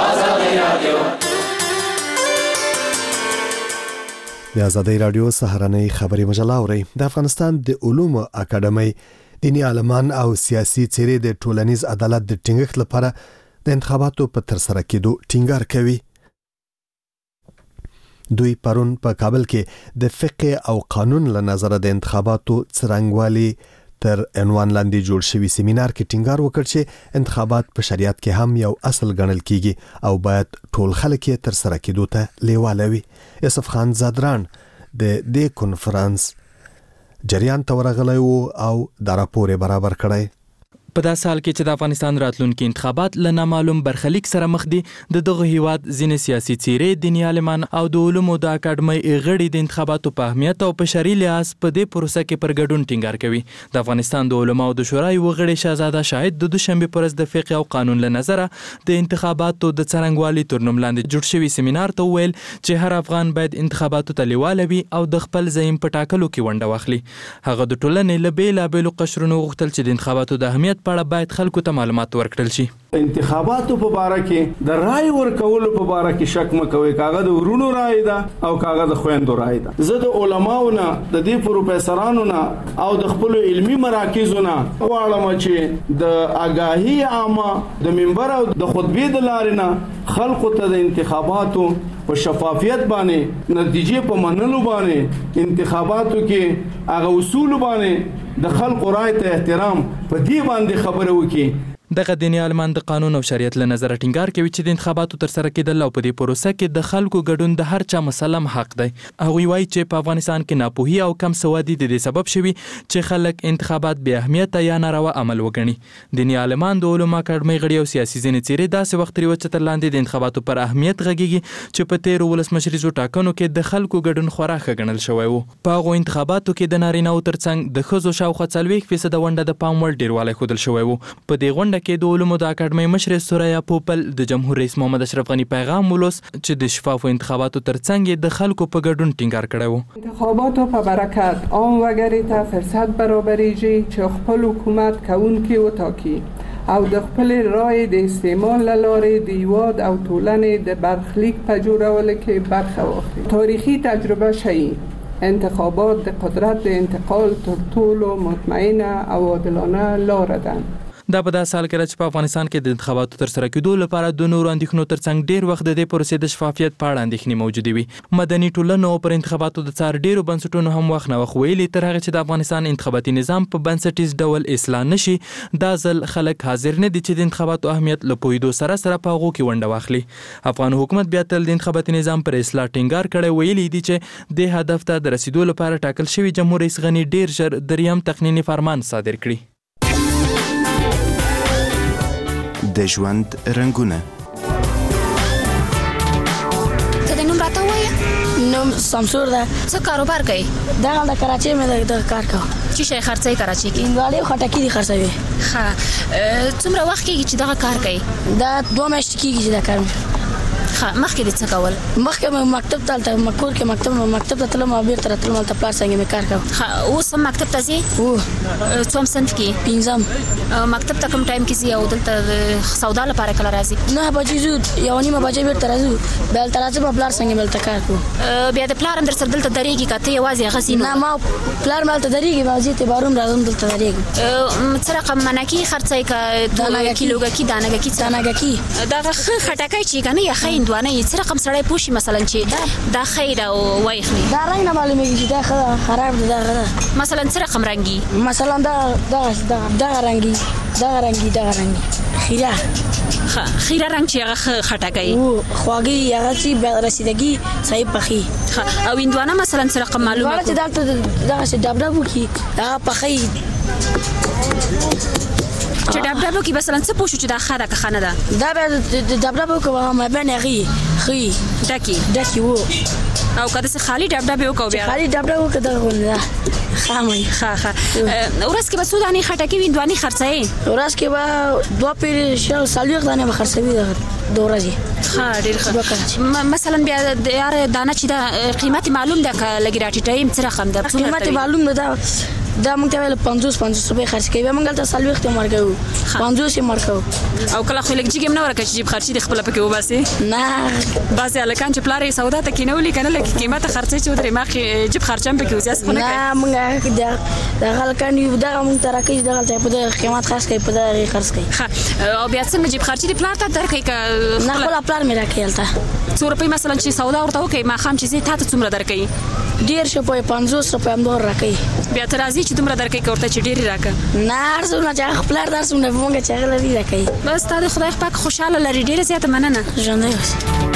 [SPEAKER 1] د ازادي رادیو سهارنۍ خبري مجله اوري. د افغانستان د علومو اکاډمۍ دینی عالمان او سیاسي څیرې د ټولنیز عدالت د ټینګښت لپاره د انتخاباتو په ترسره کېدو ټینګار کوي. دوی پرون په کابل کې د فقه او قانون له نظره د انتخاباتو څرنګوالي تر عنوان لاندې جوړ شوی سیمینار کې ټینګار وکړ چې انتخابات په شریعت کې هم یو اصل ګڼل کیږي او باید ټول خلک یې ترسره کېدو ته لیواله وي. یوسف خان زادران د دې کنفرانس جریان ته ورغلی و او دا راپور برابر کړی.
[SPEAKER 8] په داسې حال کې چې د افغانستان راتلونکي انتخابات له نامعلوم برخلیک سره مخ دي، د دغه هیواد ځینې سیاسي څیرې، دیني عالمان او د علومو د اکاډمۍ غړي د انتخاباتو په اهمیت او په شرعي لحاظ په دې پروسه کې پر ګډون ټینګار کوي. د افغانستان د علماو د شورا یو غړي شهزاده شاهد د دوشنبه پر ورځ د فقه او قانون له نظره د انتخاباتو د څرنګوالي تر نوم لاندې جوړ شوي سیمینار ته وویل چې هر افغان باید انتخاباتو ته لیواله وي او د خپل زعیم په ټاکلو کې ونډه واخلي. هغه د ټولنې له بېلابېلو قشرونو غوښتل چې د انتخاباتو د اهمیت په اړه باید خلکو ته معلومات ورکړل شي.
[SPEAKER 17] انتخاباتو په باره کې د رای ورکولو په باره کې شک مکوئ، کاغه د ورونو رای ده او کاغه د خويندو رای ده. زه د علماو نه، د دې پروفیسورانو نه او د خپل علمي مراکزو نه غواړم چې د آگاهی عامه د منبر او د خطبې د لارې نه خلکو ته د انتخاباتو په شفافیت باندې، نتیجې په منلو باندې، انتخاباتو کې هغه اصول باندې د خلکو رای ته احترام په دې باندې خبره وکړي.
[SPEAKER 8] دغه دیني عالمان د قانون او شریعت له نظره ټینګار کوي چې د انتخاباتو تر سره کېدل او په دې پروسه کې د خلکو ګډون د هر چا مسلم حق دی. هغوی وایي چې په افغانستان کې ناپوهي او کم سوادي د دې سبب شوي چې خلک انتخابات بې اهمیته یا ناروا عمل وګڼي. دیني عالمان د علومو اکاډمۍ غړي او سیاسي ځینې څیرې داسې وخت ترې وچتر لاندې د انتخاباتو پر اهمیت غږیږي چې په تېرو ولسمشریزو ټاکنو کې د خلکو ګډون خورا ښه ګڼل شوی و. په هغو انتخاباتو کې د نارینه‌وو ترڅنګ د ښځو شاوخوا 40% ونډه د پام وړ ډېروالی ښودل شوی و. په دې غونډه کې د علومو د اکاډمۍ مشر سوریا پوپل د جمهور رئیس محمد اشرف غنی پیغام ولوست چې د شفافو انتخاباتو ترڅنګ د خلکو په ګډون ټینګار کړی و.
[SPEAKER 18] انتخاباتو په برکت عام وګړي ته فرصت برابریږي چې خپل حکومت کوونکي وټاکي او د خپل رای د استعمال لارې د هیواد او ټولنې د برخلیک په جوړولو کې برخه واخلي. تاریخي تجربه شي انتخابات د قدرت د انتقال تر ټولو مطمئنه او عادلانه لاره ده.
[SPEAKER 8] دا په داسې حال کې چې په افغانستان کې د انتخاباتو تر سره کېدو لپاره د نورو اندېښنو ترڅنګ ډېر وخت د دې پروسې د شفافیت په اړه اندېښنې موجودې وي. مدني ټولنو پر انتخاباتو د څار ډېرو بنسټونو هم وخت نه وخت ویلي تر هغه چې د افغانستان انتخاباتي نظام په بنسټیز ډول اصلاح نشي، دا ځل خلک حاضر نه دي چې د انتخاباتو اهمیت له پوهېدو سره سره په هغو کې ونډه واخلي. افغان حکومت بیا تل د انتخاباتي نظام پر اصلاح ټینګار کړی، ویلي دي چې دې هدف ته د رسیدو لپاره ټاکل شوي جمهور رئیس غني ډېر ژر دریم تقنیني فرمان صادر کړي.
[SPEAKER 19] د ژوند رنګونه.
[SPEAKER 20] ته د نوم راته ووایه.
[SPEAKER 21] نوم سمسور ده.
[SPEAKER 20] څه کاروبار کوي؟
[SPEAKER 21] دغه د کراچۍ مې د کار کوم.
[SPEAKER 20] چې شی خرڅوي کراچۍ کې؟
[SPEAKER 21] هندواڼې او خټکي دي خرڅوي.
[SPEAKER 20] ښه، څومره وخت کېږي چې دغه کار کوي؟
[SPEAKER 21] دا 2 میاشتې کېږي چې دا کار مې.
[SPEAKER 20] ښه، مخکې دې څه کول؟
[SPEAKER 21] مخکې مې مکتب ته هلته کور کې مکتب ته تلم او بیرته راتلم، هلته پلار څنګه مې کار کوم.
[SPEAKER 20] ښه، اوس هم مکتب ته ځې؟ څوم صنف کې؟
[SPEAKER 21] 5م.
[SPEAKER 20] مکتب ته کوم ټایم کې ځې او دلته سودا لپاره کله راځې؟
[SPEAKER 21] 9 بجې ځو، 1:30 بجې بیرته راځو، بیا هلته راځم پلار څنګه مې هلته کار کوو.
[SPEAKER 20] بیا د پلار هم در سره دلته درېږي که ته یوازې هغه ځې؟
[SPEAKER 21] نه، ما پلار مې هلته درېږي، ما ځې تباروم راځم دلته درېږم.
[SPEAKER 20] څه رقم منکي خرڅوي که کیلوګکي دانګکي؟
[SPEAKER 21] دانګکي.
[SPEAKER 20] دغه ښه خټکی چې که نه یا ښه هندوانه څه رقم سړی پوه شي مثلا چې دا ښه ده او وایخلي؟
[SPEAKER 21] دا رنګ نه معلومېږي چې دا ښه خراب ده دغه ده.
[SPEAKER 20] مثلا څه رقم رنګي؟
[SPEAKER 21] مثلا دغه رنګي خیره.
[SPEAKER 20] خیره رنګ چې هغه ښه خټکی
[SPEAKER 21] خواږه هغه چې رسیدګي صحیح پخي.
[SPEAKER 20] او هندوانه مثلا څه رقم معلومه؟
[SPEAKER 21] چې دلته دغه ډبډب وکړي هغه پخي.
[SPEAKER 20] چې ډبډبو کې مثلا څه پوه شو چې دا ښه ده که ښه نه ده؟
[SPEAKER 21] دا بیا د ډبډبو کې مابین هغې ډکې وو،
[SPEAKER 20] او که داسې خالي ډبډبې وکړو بیا؟
[SPEAKER 21] خالي ډبډب وکړو دغه غوندې ده.
[SPEAKER 20] ښه ورځ کې به څو دانې خټکي هندوانې خرڅوې؟
[SPEAKER 21] ورځ کې به 2 پیرې 40 دانې به خرڅوي د ورځې.
[SPEAKER 20] ښه، ډېر ښه. مثلا بیا د یاره دانه چې ده قیمت معلوم ده که لږې راټیټوي څه رقم ده؟
[SPEAKER 21] قیمت معلوم ده. دا موږ ته ویل 50 روپۍ خرڅ کوي، بیا موږ هلته 40 یې ورکوو، 50 یې ورکوو.
[SPEAKER 20] او کله خو لږ جګ هم نه ورکوي چې جیب خرچي دې خپله پکې وباسې؟
[SPEAKER 21] نه،
[SPEAKER 20] بعضې هلکان چې پلار یې سودا ته کېنولي که نه لږ قیمته خرڅوي چې ودرې ما جیب خرچه هم پکې وځي، خو نه کوي.
[SPEAKER 21] نه، موږ دغه هلکان یو دغه موږ ته راکوي چې دغه هلته په دغه قیمت خرڅ کوي، په دغه یې خرڅ کوي.
[SPEAKER 20] ښه، او بیا څنګه جیب خرچي دې پلار ته درکوي که؟
[SPEAKER 21] نه، خپله پلار مې راکوي هلته.
[SPEAKER 20] څو روپۍ مثلا چې سودا ورته وکوي ماښام چې ځې تا ته څومره درکوي؟
[SPEAKER 21] 1.5 روپۍ 50 روپۍ همدغه راکوي.
[SPEAKER 20] بیا ته راځي چې دومره درکوي که ورته چې ډېرې راکړه؟
[SPEAKER 21] نه، هر څومره چې هغه پلار دا څومره په موږ چې هغه لري راکوي.
[SPEAKER 20] بس تا د خدای پاک خوشحاله لري. ډېره زیاته مننه.
[SPEAKER 21] ژوندی اوسې.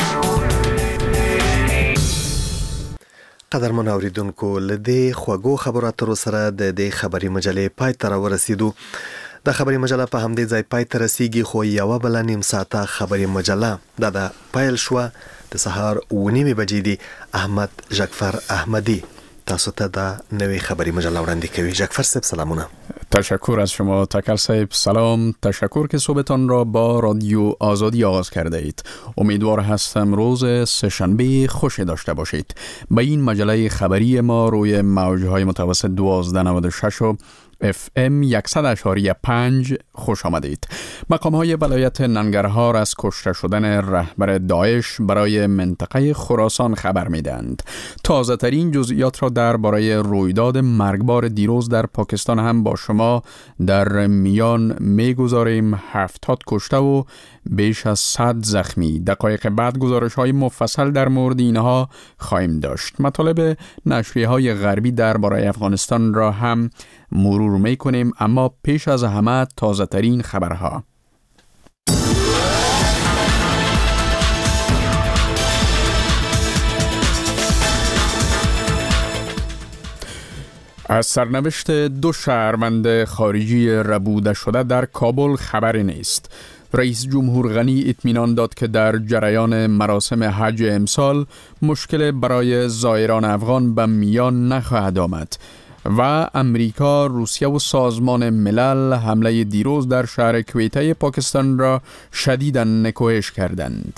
[SPEAKER 1] قدرمن اوریدونکو، له دې خوږو خبرو اترو سره د دې خبري مجلې پای ته راورسېدو. د خبري مجله په همدې ځای پای ته رسیږي، خو یوه بله نیم ساعته خبري مجله دا پیل شوه. د سهار 9 بجې دی. احمد جعفر احمدی تاسو ته دا نوې خبري مجله وړاندې کوي. جعفر صاحب سلامونه.
[SPEAKER 3] تشکر از شما تکل صاحب. سلام، تشکر که صبحتان را با رادیو آزادی آغاز کرده اید. امیدوار هستم روز سه‌شنبه خوشی داشته باشید. به این مجله خبری ما روی موجهای متوسط 1296 و FM 100.5 خوش آمدید. مقام‌های ولایت ننگرهار از کشته شدن رهبر داعش برای منطقه خراسان خبر می‌دهند. تازه‌ترین جزئیات را درباره رویداد مرگبار دیروز در پاکستان هم با شما در میان می‌گذاریم. 70 کشته و بیش از 100 زخمی. دقایق بعد گزارش‌های مفصل در مورد اینها خواهیم داشت. مطالب نشریه‌های غربی درباره افغانستان را هم مرور می‌کنیم، اما پیش از همه تازه‌ترین خبرها. از سرنوشت 2 شهروند خارجی ربوده شده در کابل خبری نیست. رئیس جمهور غنی اطمینان داد که در جریان مراسم حج امسال مشکل برای زائران افغان به میان نخواهد آمد و امریکا، روسیه و سازمان ملل حمله دیروز در شهر کویته پاکستان را شدیداً نکوهش کردند.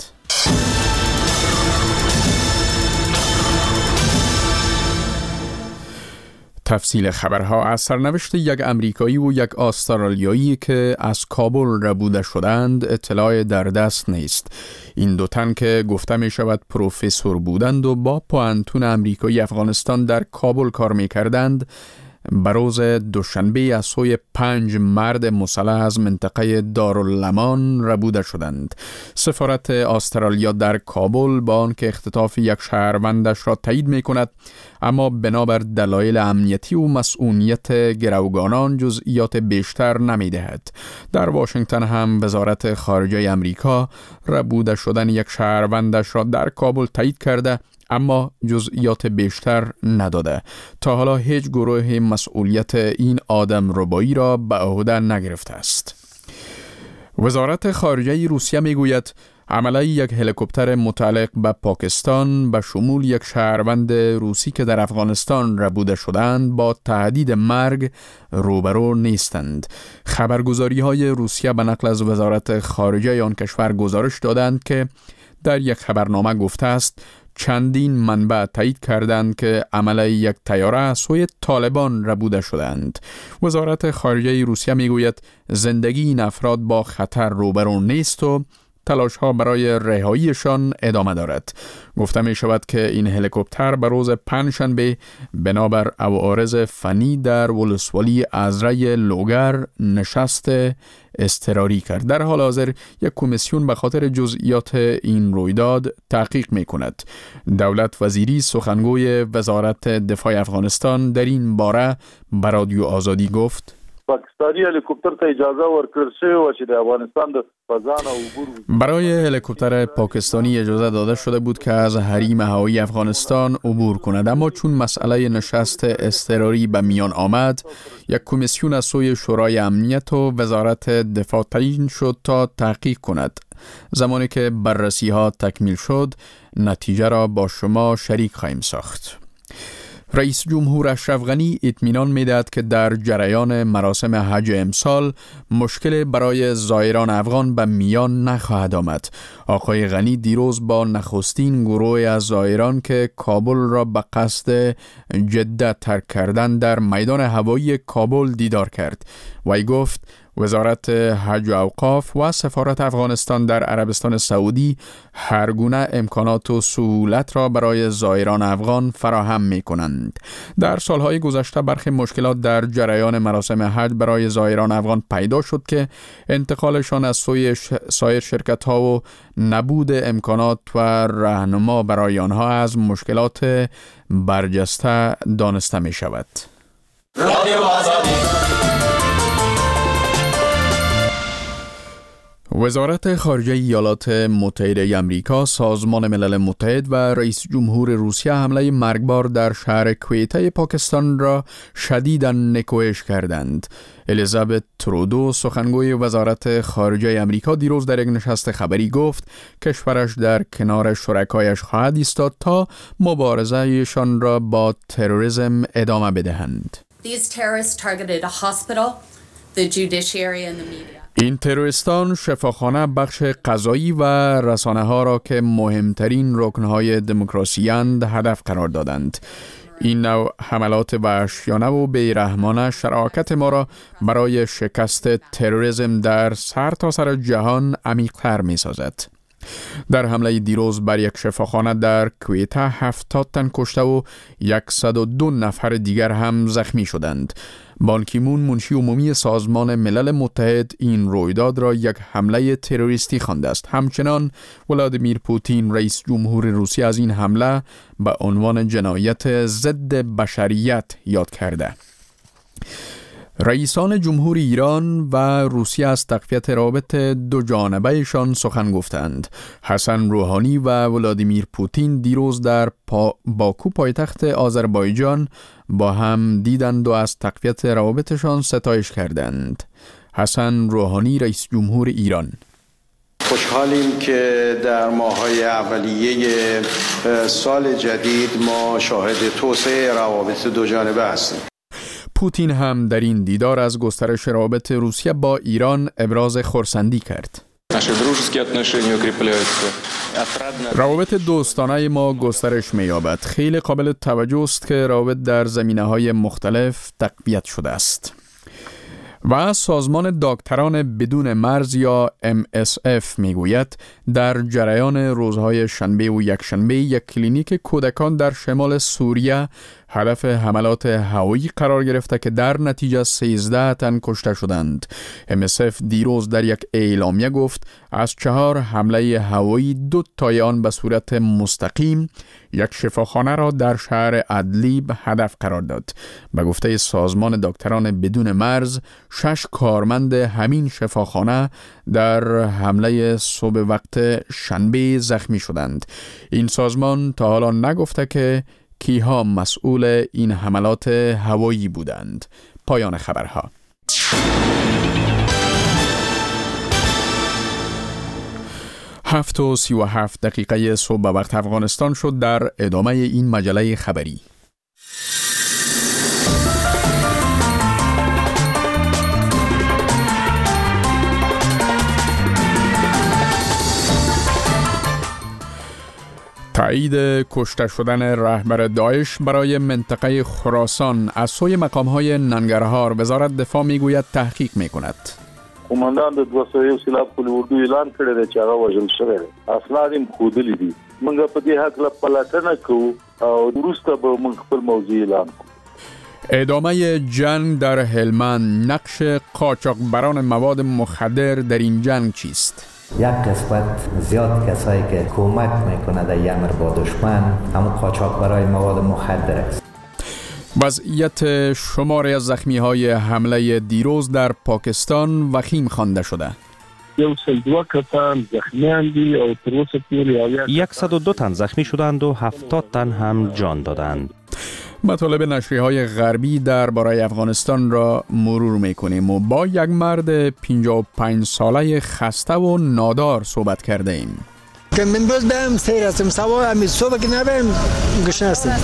[SPEAKER 3] تفصیل خبرها. از سرنوشت یک امریکایی و یک استرالیایی که از کابل ربوده شدند اطلاع در دست نیست. این دو تن که گفته می شود پروفسور بودند و با پوانتون امریکایی افغانستان در کابل کار می کردند، بروز دوشنبه از سوی 5 مرد مسلح از منطقه داراللمان ربوده شدند. سفارت استرالیا در کابل با آنکه اختطاف یک شهروندش را تایید می کند، اما بنابر دلایل امنیتی و مسئولیت گروگانان جزئیات بیشتر نمی دهد. در واشنگتن هم وزارت خارجه امریکا ربوده شدن یک شهروندش را در کابل تایید کرده، اما جزئیات بیشتر نداده. تا حالا هیچ گروه مسئولیت این آدم ربایی را به عهده نگرفته است. وزارت خارجه روسیه میگوید حمله یک هلیکوپتر متعلق به پاکستان به شمول یک شهروند روسی که در افغانستان ربوده شدند با تهدید مرگ روبرو نیستند. خبرگزاری‌های روسیه به نقل از وزارت خارجه آن کشور گزارش دادند که در یک خبرنامه گفته است چندین منبع تایید کردند که عمله یک طیاره از سوی طالبان ربوده شدند. وزارت خارجه روسیه میگوید زندگی این افراد با خطر روبرو نیست و تلاش ها برای رهاییشان ادامه دارد. گفته می شود که این هلیکوپتر به روز پنجشنبه بنابر عوارض فنی در ولسوالی ازره لوگر نشست اضطراری کرد. در حال حاضر یک کمیسیون به خاطر جزئیات این رویداد تحقیق می کند. دولت وزیری سخنگوی وزارت دفاع افغانستان در این باره به رادیو آزادی گفت
[SPEAKER 2] پاکستانی هلیکوپتر ته اجازه ورکړل شوې و چې د افغانستان د فضا نه عبور وکړي.
[SPEAKER 3] برای هلیکوپتر پاکستانی اجازه داده شده بود که از حریم هوایی افغانستان عبور کند، اما چون مسئله نشست اضطراری به میان آمد، یک کمیسیون از سوی شورای امنیت و وزارت دفاع تعیین شد تا تحقیق کند. زمانی که بررسی ها تکمیل شد، نتیجه را با شما شریک خواهیم ساخت. رئیس جمهور اشرف غنی اطمینان می‌دهد که در جریان مراسم حج امسال مشکل برای زائران افغان به میان نخواهد آمد. آقای غنی دیروز با نخستین گروه از زائران که کابل را به قصد جده ترک کردن در میدان هوایی کابل دیدار کرد. وی گفت وزارت حج و اوقاف و سفارت افغانستان در عربستان سعودی هر گونه امکانات و سهولت را برای زائران افغان فراهم می کنند. در سالهای گذشته برخی مشکلات در جریان مراسم حج برای زائران افغان پیدا شد که انتقالشان از سوی سایر شرکت ها و نبود امکانات و راهنما برای آنها از مشکلات برجسته دانسته می شود. وزارت خارجه ایالات متحده آمریکا، سازمان ملل متحد و رئیس جمهور روسیه حمله مرگبار در شهر کویته پاکستان را شدیداً نکوهش کردند. الیزابت ترودو، سخنگوی وزارت خارجه آمریکا، دیروز در یک نشست خبری گفت کشورش در کنار شرکایش خواهد ایستاد تا مبارزه‌شان را با تروریسم ادامه بدهند.
[SPEAKER 12] These terrorists targeted a hospital, the judiciary and the media.
[SPEAKER 3] این تروریستان شفاخانه، بخش قضایی و رسانه ها را که مهمترین رکنهای دموکراسی‌اند هدف قرار دادند. این نوع حملات وحشیانه و بیرحمانه شراکت ما را برای شکست تروریسم در سرتاسر جهان عمیق‌تر می‌سازد. در حمله دیروز بر یک شفاخانه در کویته 70 تن کشته و 102 نفر دیگر هم زخمی شدند. بان کی مون، منشی عمومی سازمان ملل متحد، این رویداد را یک حمله تروریستی خوانده است. همچنان ولادیمیر پوتین، رئیس جمهور روسیه، از این حمله به عنوان جنایت ضد بشریت یاد کرده. رئیسان جمهوری ایران و روسیه از تقویت روابط دو جانبهشان سخن گفتند. حسن روحانی و ولادیمیر پوتین دیروز در باکو، پایتخت آذربایجان، با هم دیدند و از تقویت روابطشان ستایش کردند. حسن روحانی، رئیس جمهور ایران:
[SPEAKER 5] خوشحالیم که در ماه‌های اولیه سال جدید ما شاهد توسعه روابط دو جانبه هستیم.
[SPEAKER 3] پوتین هم در این دیدار از گسترش روابط روسیه با ایران ابراز خرسندی کرد. روابط دوستانه ما گسترش می‌یابد. خیلی قابل توجه است که روابط در زمینه‌های مختلف تقویت شده است. و سازمان دکتران بدون مرز یا MSF میگوید در جریان روزهای شنبه و یکشنبه یک کلینیک کودکان در شمال سوریه هدف حملات هوایی قرار گرفته که در نتیجه 13 تن کشته شدند. MSF دیروز در یک اعلامیه گفت از 4 حمله هوایی 2 تای آن به صورت مستقیم یک شفاخانه را در شهر ادلیب هدف قرار داد. به گفته سازمان دکتران بدون مرز، 6 کارمند همین شفاخانه در حمله صبح وقت شنبه زخمی شدند. این سازمان تا حالا نگفته که کیها مسئول این حملات هوایی بودند. پایان خبرها. 7:37 صبح به وقت افغانستان شد. در ادامه این مجله خبری تایید کشته شدن رهبر داعش برای منطقه خراسان از سوی مقام‌های ننگرهار، وزارت دفاع میگوید تحقیق میکند.
[SPEAKER 2] قومندان د 201 سیلاب کل اردو اعلان کړی دی چې هغه وژل شوی دی. اسناد هم ښودلي دي. موږ په دې حق له پلټنه کوو او وروسته به موږ خپل موضوع اعلان کوو.
[SPEAKER 3] ادامه جنگ در هلمند، نقش قاچاقبران مواد مخدر در این جنگ چیست؟
[SPEAKER 7] یک قسمت زیاد کسایی که کمک میکنه در امر با دشمن همون قاچاقبرای مواد مخدر است.
[SPEAKER 3] وضعیت شماری از زخمی‌های حمله دیروز در پاکستان وخیم خوانده شده.
[SPEAKER 22] 102 تن زخمی شدند و 70 تن هم جان دادند.
[SPEAKER 3] مطالب نشریه‌های غربی درباره افغانستان را مرور می‌کنیم و با یک مرد 55 ساله خسته و نادار صحبت کرده ایم.
[SPEAKER 14] که من روز برم سیر هستم، سوا همی صبح که نبرم گشنه هستم.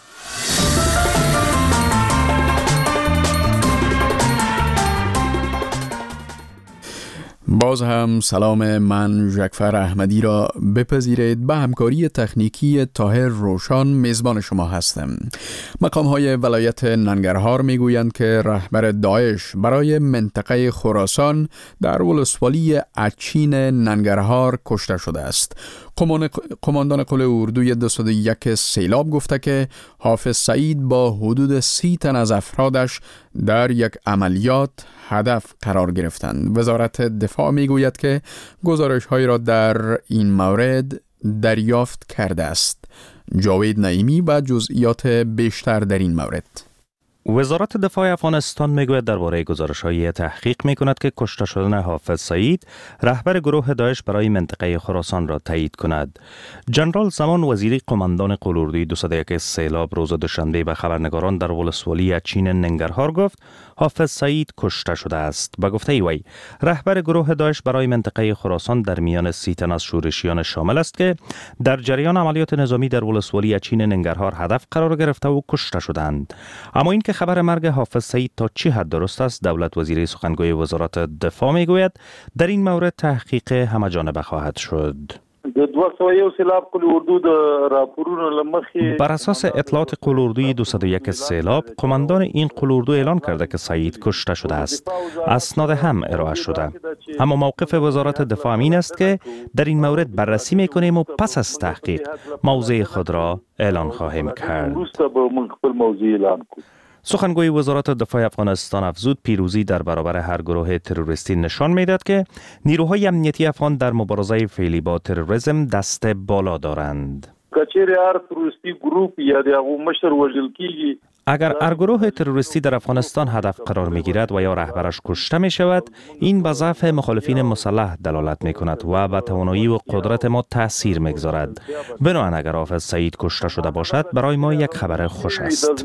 [SPEAKER 3] باز هم سلام، من ژکفر احمدی را بپذیرید. به همکاری تکنیکی طاهر روشان میزبان شما هستم. مقام‌های ولایت ننگرهار میگویند که رهبر داعش برای منطقه خراسان در ولسوالی اچین ننگرهار کشته شده است. قماندان قل اردوی 201 سیلاب گفته که حافظ سعید با حدود 30 تن از افرادش در یک عملیات هدف قرار گرفتند. وزارت دفاع میگوید که گزارش‌هایی را در این مورد دریافت کرده است. جاوید نعیمی و جزئیات بیشتر در این مورد.
[SPEAKER 22] وزارت دفاع افغانستان میگوید درباره گزارش‌های تحقیق میکند که کشته شدن حافظ سعید رهبر گروه داعش برای منطقه خراسان را تایید کند. جنرال زمان وزیری قماندان قلوردوی 201 سیلاب روز دوشنبه به خبرنگاران در ولسوالی اچین ننگرهار گفت حافظ سعید کشته شده است. به گفته وی رهبر گروه داعش برای منطقه خراسان در میان 30 تن از شورشیان شامل است که در جریان عملیات نظامی در ولسوالی اچین ننگرهار هدف قرار گرفته و کشته شدند. اما این که خبر مرگ حافظ سعید تا چه حد درست است، دولت وزیری سخنگوی وزارت دفاع میگوید در این مورد تحقیق همه‌جانبه خواهد شد. بر اساس اطلاعات قلوردوی 201 سیلاب، قماندان این قلوردو اعلان کرده که سعید کشته شده است. اسناد هم ارائه شده. اما موقف وزارت دفاع این است که در این مورد بررسی میکنیم و پس از تحقیق موضع خود را اعلان خواهیم کرد. سخنگوی وزارت دفاع افغانستان افزود پیروزی در برابر هر گروه تروریستی نشان میداد که نیروهای امنیتی افغان در مبارزه فعلی با تروریسم دست بالا دارند. اگر هر گروه تروریستی در افغانستان هدف قرار می گیرد و یا رهبرش کشته می شود، این به ضعف مخالفین مسلح دلالت می کند و به توانایی و قدرت ما تأثیر می گذارد. بنابراین اگر حافظ سعید کشته شده باشد، برای ما یک خبر خوش است.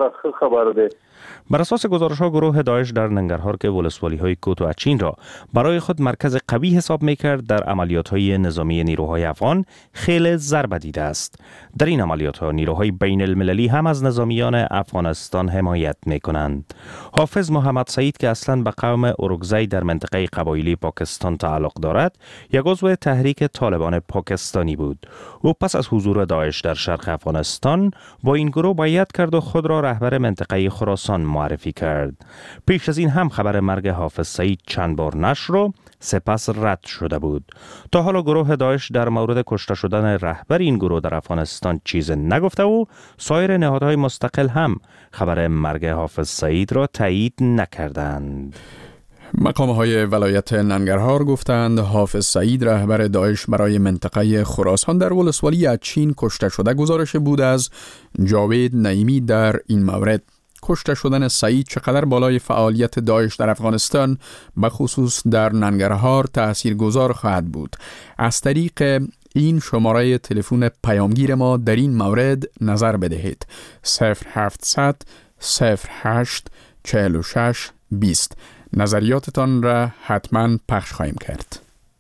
[SPEAKER 22] بر اساس گزارش‌ها گروه داعش در ننگرهار که ولسوالی‌های کوت و اچین را برای خود مرکز قوی حساب می‌کرد، در عملیات‌های نظامی نیروهای افغان خیلی ضربه دیده است. در این عملیات‌ها نیروهای بین المللی هم از نظامیان افغانستان حمایت می‌کنند. حافظ محمد سعید که اصلاً به قوم اورکزی در منطقه قبایلی پاکستان تعلق دارد، یک عضو تحریک طالبان پاکستانی بود. او پس از حضور داعش در شرق افغانستان با این گروه بیعت کرد و خود را رهبر منطقه خراسان معرفی کرد. پیش از این هم خبر مرگ حافظ سعید چند بار نشر و سپس رد شده بود. تا حالا گروه داعش در مورد کشته شدن رهبر این گروه در افغانستان چیز نگفته و سایر نهادهای مستقل هم خبر مرگ حافظ سعید را تایید نکردند.
[SPEAKER 3] مقام‌های ولایت ننگرهار گفتند حافظ سعید رهبر داعش برای منطقه خراسان در ولسوالی اچین کشته شده. گزارش بود از جاوید نعیمی در این مورد. کشته شدن سعید چقدر بالای فعالیت داعش در افغانستان به خصوص در ننگرهار تاثیرگذار خواهد بود؟ از طریق این شماره تلفن پیامگیر ما در این مورد نظر بدهید. 0700 08 46 20. نظریاتتان را حتما پخش خواهیم کرد.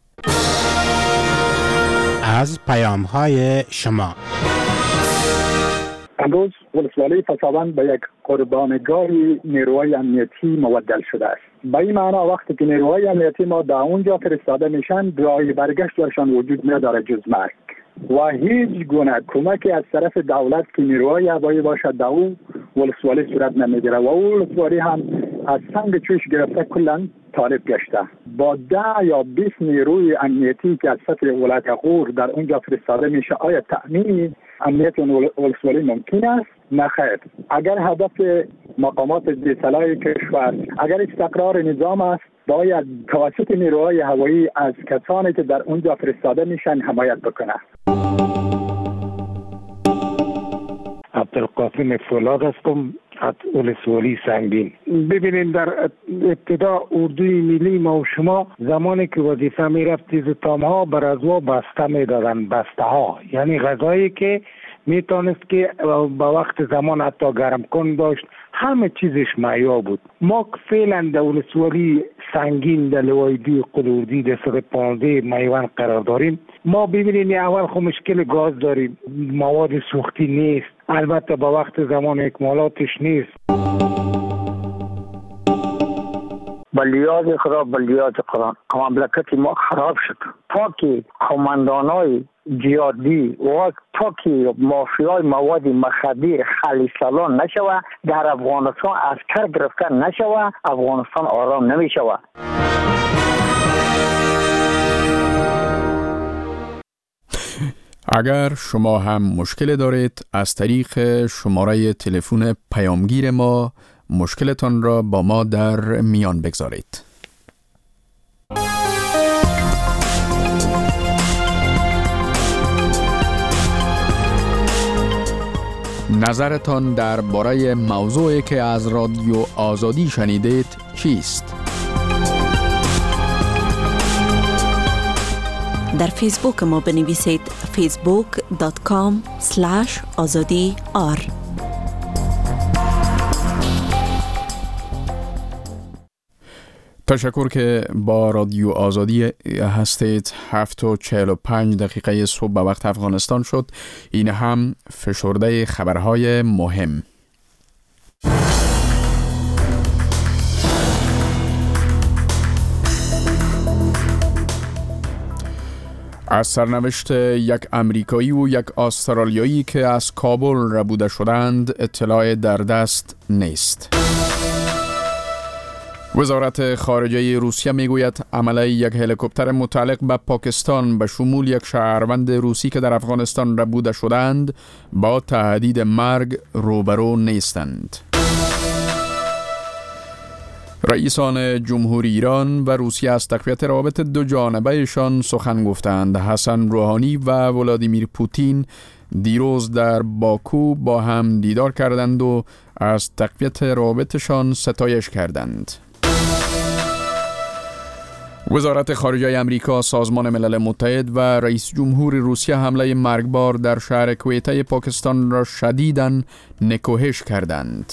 [SPEAKER 6] از پیام‌های شما.
[SPEAKER 9] امروز ولسوالی پسابند به یک قربانگاه نیروهای امنیتی مبدل شده است. به این معنا وقتی که نیروهای امنیتی ما در اونجا فرستاده میشن، راه برگشت برشان وجود نداره جز مرگ و هیچ گونه کمکی از طرف دولت که نیروهای هوایی باشد در اون ولسوالی صورت نمیگیره و اون ولسوالی هم از سنگ چوش گرفته کلا طالب گشته. با 10 یا 20 نیروی امنیتی که از سطح ولایت غور در اونجا فرستاده میشه، آیا تأمین امنیت ولسوالی ممکن است؟ نه خیر. اگر هدف مقامات ذی‌صلاح کشور اگر استقرار نظام است، باید توسط نیروهای هوایی از کسانی که در اونجا فرستاده میشن حمایت بکنه.
[SPEAKER 23] عبدالقاسم فولاد هستم از ولسوالی سنگین. ببینید در ابتدا اردوی ملی ما و شما زمانی که وظیفه میرفت تیزتام‌ها بر ازوا بسته میدادن، بسته ها یعنی غذایی که میتونست که با وقت زمان حتی گرم کن داشت، همه چیزش معیار بود. ما فعلا در ولسوالی سنگین در لوایدی قلوردی در 115 میوان قرار داریم. ما ببینید اول خب مشکل گاز داریم، مواد سوختی نیست، البته با وقت زمان اکمالاتش نیست.
[SPEAKER 24] بلیاز خدا بلیاز قرآن مملکت ما خراب شد تا که قماندانای جهادی و تا که مافیای مواد مخدر خلیصلان نشوه، در افغانستان عسکر گرفتن نشوه، افغانستان آرام نمیشوه.
[SPEAKER 3] اگر شما هم مشکل دارید، از طریق شماره تلفن پیامگیر ما مشکلتان را با ما در میان بگذارید. نظرتان درباره موضوعی که از رادیو آزادی شنیدید چیست؟
[SPEAKER 4] در فیسبوک ما بنویسید facebook.com/azadi.ar.
[SPEAKER 3] تشکر که با رادیو آزادی هستید. 7:45 صبح به وقت افغانستان شد. این هم فشرده خبرهای مهم. از سرنوشت یک امریکایی و یک استرالیایی که از کابل ربوده شدند اطلاع در دست نیست. وزارت خارجه روسیه میگوید عمله یک هلیکوپتر متعلق به پاکستان به شمول یک شهروند روسی که در افغانستان ربوده شدند با تهدید مرگ روبرو نیستند. رئیسان جمهوری ایران و روسیه از تقویت روابط دو جانبهشان سخن گفتند. حسن روحانی و ولادیمیر پوتین دیروز در باکو با هم دیدار کردند و از تقویت روابطشان ستایش کردند. وزارت خارجه امریکا، سازمان ملل متحد و رئیس جمهور روسیه حمله مرگبار در شهر کویته پاکستان را شدیداً نکوهش کردند.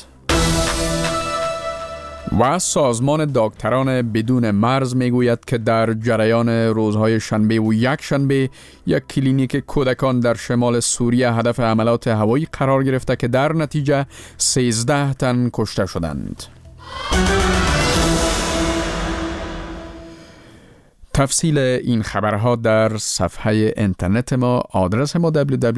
[SPEAKER 3] و سازمان دکتران بدون مرز میگوید که در جریان روزهای شنبه و یک شنبه یک کلینیک کودکان در شمال سوریه هدف حملات هوایی قرار گرفته که در نتیجه 13 تن کشته شدند. تفصیل این خبرها در صفحه اینترنت ما، آدرس ما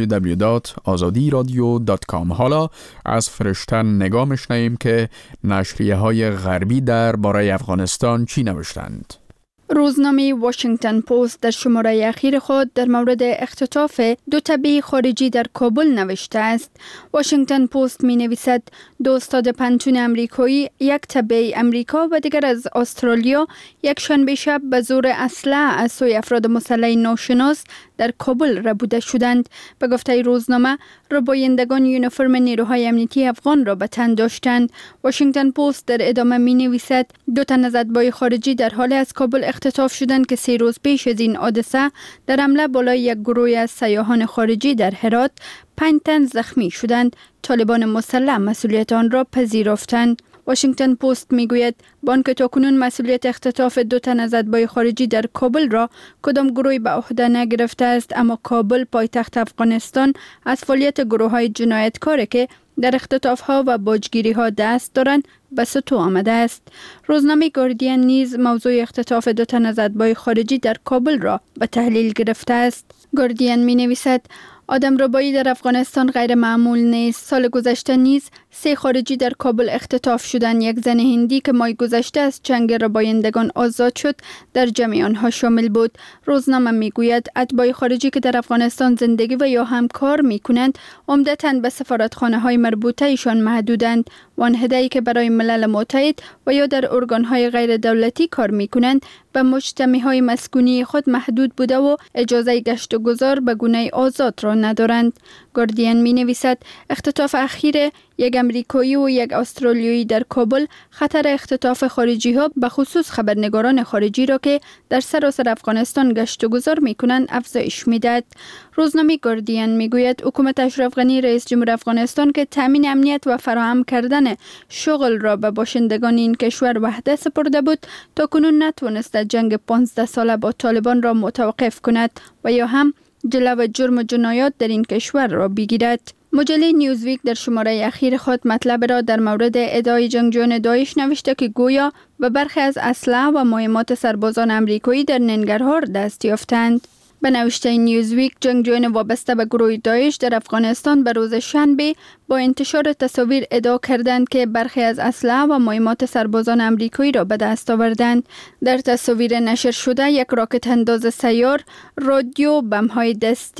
[SPEAKER 3] www.azadiradio.com. حالا از فرشتن نگاه می‌شنویم که نشریه های غربی در باره افغانستان چی نوشتند.
[SPEAKER 10] روزنامه واشنگتن پست در شماره اخیر خود در مورد اختطاف دو تبع خارجی در کابل نوشته است. واشنگتن پست می نویسد دو استاد پنتون امریکایی، یک تبع امریکا و دیگر از استرالیا، یک شنبه شب به زور اسلحه از سوی افراد مسلح ناشناس در کابل ربوده شدند. به گفته روزنامه، ربایندگان یونیفرم نیروهای امنیتی افغان را به تن داشتند. واشنگتن پست در ادامه می نویسد دو تن از اتباع خارجی در حال از کابل اختطاف شدند که 3 روز پیش از این حادثه در حمله بالای یک گروه از سیاحان خارجی در هرات 5 تن زخمی شدند. طالبان مسلح مسئولیت آن را پذیرفتند. واشنگتن پست میگوید با آنکه تاکنون مسئولیت اختطاف 2 تن از اتباع خارجی در کابل را کدام گروهی به عهده نگرفته است، اما کابل پایتخت افغانستان از فعالیت گروه‌های جنایتکاری که در اختطاف‌ها و باجگیری‌ها دست دارند به سطو آمده است. روزنامه گاردین نیز موضوع اختطاف 2 تن از اتباع خارجی در کابل را به تحلیل گرفته است. گاردین می‌نویسد آدمربایی در افغانستان غیر معمول نیست. سال گذشته نیز 3 خارجی در کابل اختطاف شدند. یک زن هندی که ماه گذشته از چنگ ربایندگان آزاد شد در جمع آنها شامل بود. روزنامه میگوید اتباع خارجی که در افغانستان زندگی و یا هم کار میکنند عمدتاً به سفارتخانه‌های مربوطه ایشان محدودند. وان هدایی که برای ملل متحد و یا در ارگان‌های غیر دولتی کار میکنند به مجتمع‌های مسکونی خود محدود بوده و اجازه گشت و گذار به گونه آزاد را ندارند. گاردین می نویسد اختطاف اخیر یک امریکایی و یک استرالیایی در کابل خطر اختطاف خارجی ها به خصوص خبرنگاران خارجی را که در سراسر افغانستان گشت و گذار می کنند افزایش می دهد. روزنامه گاردین می گوید حکومت اشرف غنی رئیس جمهور افغانستان که تامین امنیت و فراهم کردن شغل را به باشندگان این کشور وحده سپرده بود، تا کنون نتوانست جنگ 15 ساله با طالبان را متوقف کند و یا هم جلو جرم و جنایات در این کشور را بگیرد. مجله نیوزویک در شماره اخیر خود مطلب را در مورد ادعای جنگجویان داعش نوشته که گویا به برخی از اسلحه و مهمات سربازان امریکایی در ننگرهار دست یافتند. به نوشته نیوزویک، جنگجویان وابسته به گروه داعش در افغانستان به روز شنبه با انتشار تصاویر ادعا کردند که برخی از اسلحه و مهمات سربازان امریکایی را به دست آوردند. در تصاویر نشر شده یک راکت انداز سیار، رادیو، بم‌های دستی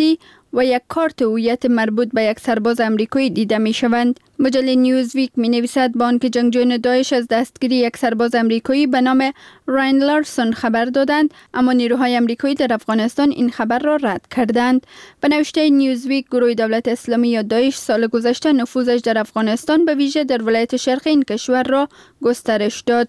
[SPEAKER 10] و یک کارت هویت مربوط به یک سرباز امریکایی دیده می شوند. مجله نیوزویک می نویسد با آنکه جنگجویان داعش از دستگیری یک سرباز امریکایی به نام راین لارسون خبر دادند، اما نیروهای امریکایی در افغانستان این خبر را رد کردند. به نوشته نیوزویک، گروه دولت اسلامی یا داعش سال گذشته نفوذش در افغانستان به ویژه در ولایت شرقی این کشور را گسترش داد.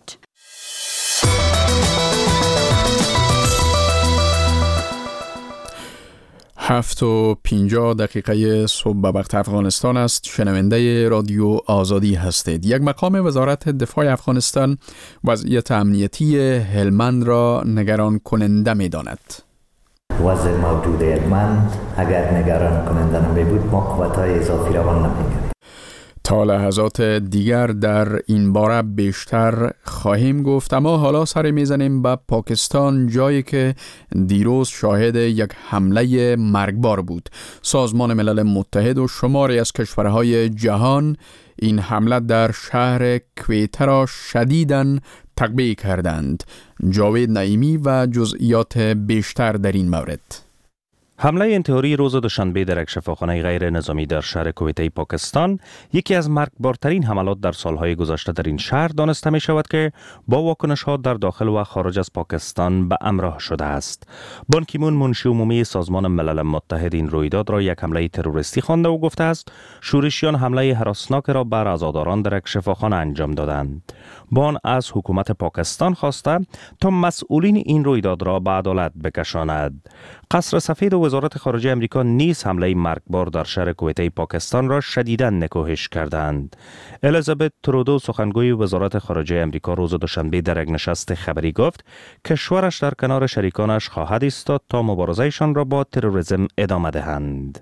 [SPEAKER 3] 7:50 صبح به وقت افغانستان است. شنونده رادیو آزادی هستید. یک مقام وزارت دفاع افغانستان وضعیت امنیتی هلمند را نگران کننده می داند.
[SPEAKER 7] وضع موجود هلمند اگر نگران کننده نمی بود ما قوت‌های اضافی روان نمی‌کردیم.
[SPEAKER 3] تا لحظات دیگر در این باره بیشتر خواهیم گفت، اما حالا سر میزنیم به پاکستان، جایی که دیروز شاهد یک حمله مرگبار بود. سازمان ملل متحد و شماری از کشورهای جهان این حمله در شهر کویته را شدیداً تقبیح کردند. جاوید نعیمی و جزئیات بیشتر در این مورد.
[SPEAKER 22] حمله انتحاری روز دوشنبه در یک شفاخانه غیر نظامی در شهر کویته پاکستان یکی از مرگبارترین حملات در سالهای گذشته در این شهر دانسته می شود که با واکنش‌ها در داخل و خارج از پاکستان به همراه شده است. بان کی مون، منشی عمومی سازمان ملل متحد، این رویداد را یک حمله تروریستی خوانده و گفته است شورشیان حمله هراسناک را بر عزاداران در یک شفاخانه انجام دادند. بان از حکومت پاکستان خواسته تا مسئولین این رویداد را به عدالت بکشاند. قصر سفید و وزارت خارجه امریکا نیز حمله مرگبار در شهر کویته پاکستان را شدیداً نکوهش کردند. الیزابت ترودو، سخنگوی وزارت خارجه امریکا، روز دوشنبه در یک نشست خبری گفت کشورش در کنار شریکانش خواهد ایستاد تا مبارزهشان را با تروریسم ادامه دهند.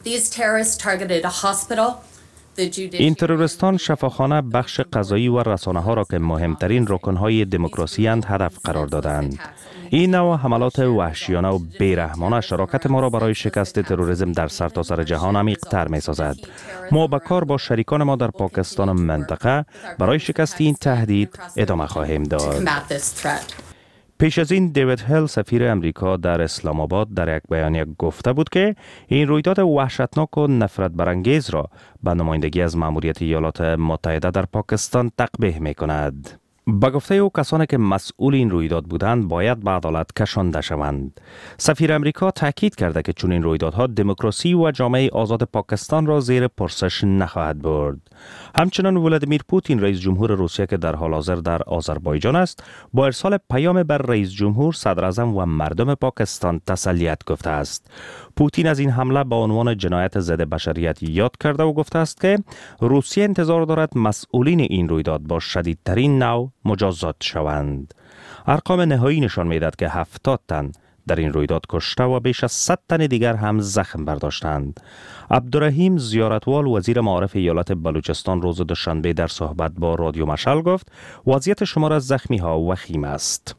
[SPEAKER 22] این تروریستان شفاخانه، بخش قضایی و رسانه ها را که مهمترین رکنهای دموکراسی اند هدف قرار دادند. این نوع حملات وحشیانه و بیرحمانه شراکت ما را برای شکست تروریسم در سرتاسر جهان عمیق‌تر می‌سازد. ما به کار با شریکان ما در پاکستان و منطقه برای شکست این تهدید ادامه خواهیم داد. پیش از این دیوید هل، سفیر امریکا در اسلام آباد، در یک بیانیه گفته بود که این رویداد وحشتناک و نفرت برانگیز را به نمایندگی از مأموریت ایالات متحده در پاکستان تقبیح می‌کند. با گفته او کسانی که مسئول این رویداد بودند باید به عدالت کشانده شوند. سفیر امریکا تاکید کرده که چون این رویدادها دموکراسی و جامعه آزاد پاکستان را زیر پرسش نخواهد برد. همچنان ولادیمیر پوتین، رئیس جمهور روسیه که در حال حاضر در آذربایجان است، با ارسال پیام بر رئیس جمهور، صدر اعظم و مردم پاکستان تسلیت گفته است. پوتین از این حمله با عنوان جنایت ضد بشریت یاد کرده و گفته است که روسیه انتظار دارد مسئولین این رویداد با شدیدترین نوع مجازات شوند. ارقام نهایی نشان می‌دهد که 70 تن در این رویداد کشته و بیش از 100 تن دیگر هم زخم برداشتند. عبدالرحیم زیارتوال، وزیر معارف ایالت بلوچستان، روز دوشنبه در صحبت با رادیو مشعل گفت وضعیت شمار از زخمی‌ها وخیم است.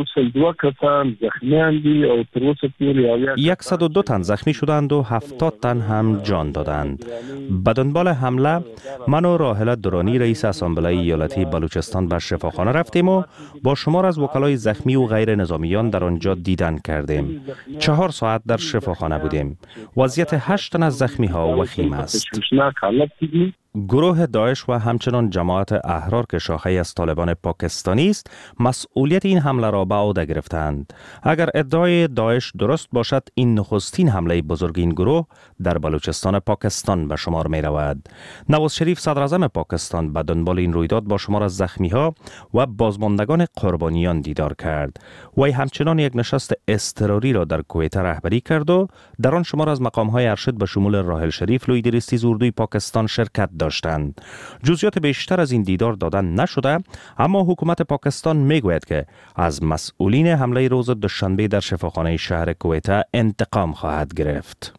[SPEAKER 22] 102 تن زخمی شدند و 70 تن هم جان دادند. به دنبال حمله من و راحله درانی، رئیس اسامبله ایالتی بلوچستان، به شفاخانه رفتیم و با شمار از وکلای زخمی و غیر نظامیان در آنجا دیدن کردیم. 4 ساعت در شفاخانه بودیم. وضعیت 8 تن از زخمی ها وخیم است. گروه داعش و همچنان جماعت احرار که شاخه از طالبان پاکستانی است، مسئولیت این حمله را به عهده گرفتند. اگر ادعای داعش درست باشد، این نخستین حمله بزرگ این گروه در بلوچستان پاکستان به شمار می رود. نواز شریف، صدر اعظم پاکستان، به دنبال این رویداد با شمار از زخمی ها و بازماندگان قربانیان دیدار کرد. وی همچنان یک نشست اضطراری را در کویته رهبری کرد و در آن شمار از مقام های ارشد به شمول راحل شریف، لویدریستیز اردوی پاکستان شرکت داشتند. جزئیات بیشتر از این دیدار دادن نشده، اما حکومت پاکستان میگوید که از مسئولین حمله روز دوشنبه در شفاخانه شهر کویته انتقام خواهد گرفت.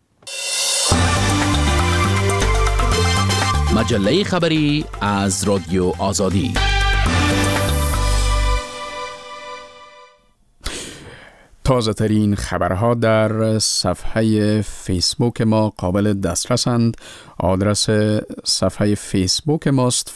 [SPEAKER 11] مجله خبری از رادیو آزادی.
[SPEAKER 3] تازه ترین خبرها در صفحه فیسبوک ما قابل دسترسند. آدرس صفحه فیسبوک ماست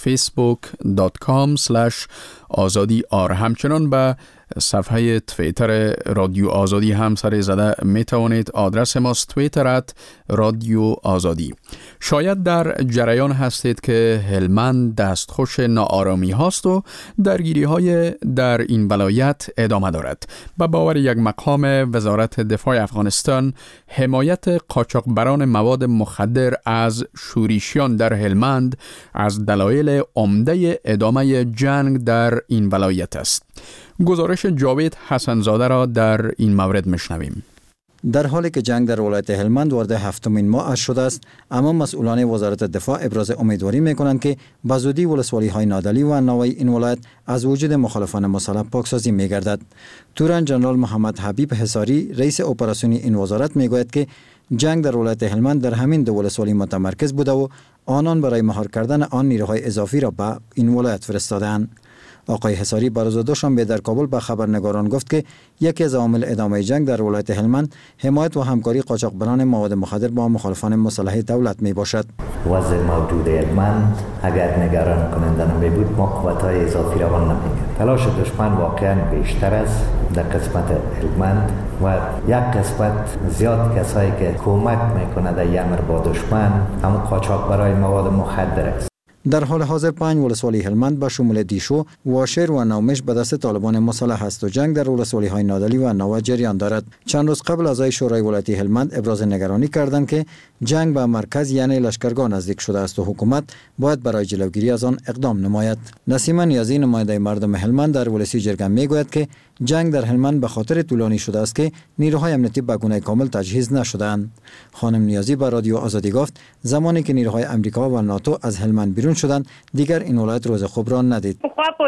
[SPEAKER 3] facebook.com/azadi.ar. همچنان به صفحه توییتر رادیو آزادی هم سر زده می توانید. آدرس ماست توییتر رادیو آزادی. شاید در جریان هستید که هلمند دستخوش ناآرامی هاست و درگیری های در این ولایت ادامه دارد. به باور یک مقام وزارت دفاع افغانستان، حمایت قاچاقبران مواد مخدر از شورشیان در هلمند از دلایل عمده ادامه جنگ در این ولایت است. گزارش جاوید حسنزاده را در این مورد میشنویم.
[SPEAKER 13] در حالی که جنگ در ولایت هلمند وارد هفتمین ماه شده است، اما مسئولان وزارت دفاع ابراز امیدواری می‌کنند که به زودی ولسوالی‌های نادلی و نوای این ولایت از وجود مخالفان مسلح پاکسازی می‌گردد. تورن جنرال محمد حبیب حصاری، رئیس اپراسیونی این وزارت می‌گوید که جنگ در ولایت هلمند در همین دو ولسوالی متمرکز بوده و آنان برای مهار کردن آن نیروهای اضافی را به این ولایت فرستادند. آقای حصاری بر روز دوشنبه در کابل به خبرنگاران گفت که یکی از عوامل ادامه جنگ در ولایت هلمند حمایت و همکاری قاچاقبران مواد مخدر با مخالفان مسلح دولت می باشد.
[SPEAKER 7] وضع موجود هلمند اگر نگران کننده نمی بود، ما قوت‌های اضافی روان نمی‌کردیم. تلاش دشمن واقعا بیشتر است در قسمت هلمند و یک قسمت زیاد کسایی که کمک میکنه در امر با دشمن همون قاچاقبرای مواد مخدر است.
[SPEAKER 13] در حال حاضر 5 ولسوالی هلمند به شمول دیشو، واشر و نومش به دست طالبان مسلح است و جنگ در ولسوالی های نادلی و نوا جریان دارد. چند روز قبل اعضای شورای ولایتی هلمند ابراز نگرانی کردند که جنگ به مرکز یعنی لشکرگاه نزدیک شده است و حکومت باید برای جلوگیری از آن اقدام نماید. نسیمه نیازی، نماینده مردم هلمند در ولسی جرگه میگوید که جنگ در هلمند به خاطر طولانی شده است که نیروهای امنیتی به گونه کامل تجهیز نشده‌اند. خانم نیازی به رادیو آزادی گفت زمانی که نیروهای آمریکا و ناتو از هلمند بیرون شدند، دیگر این ولایت روز خوب را ندید.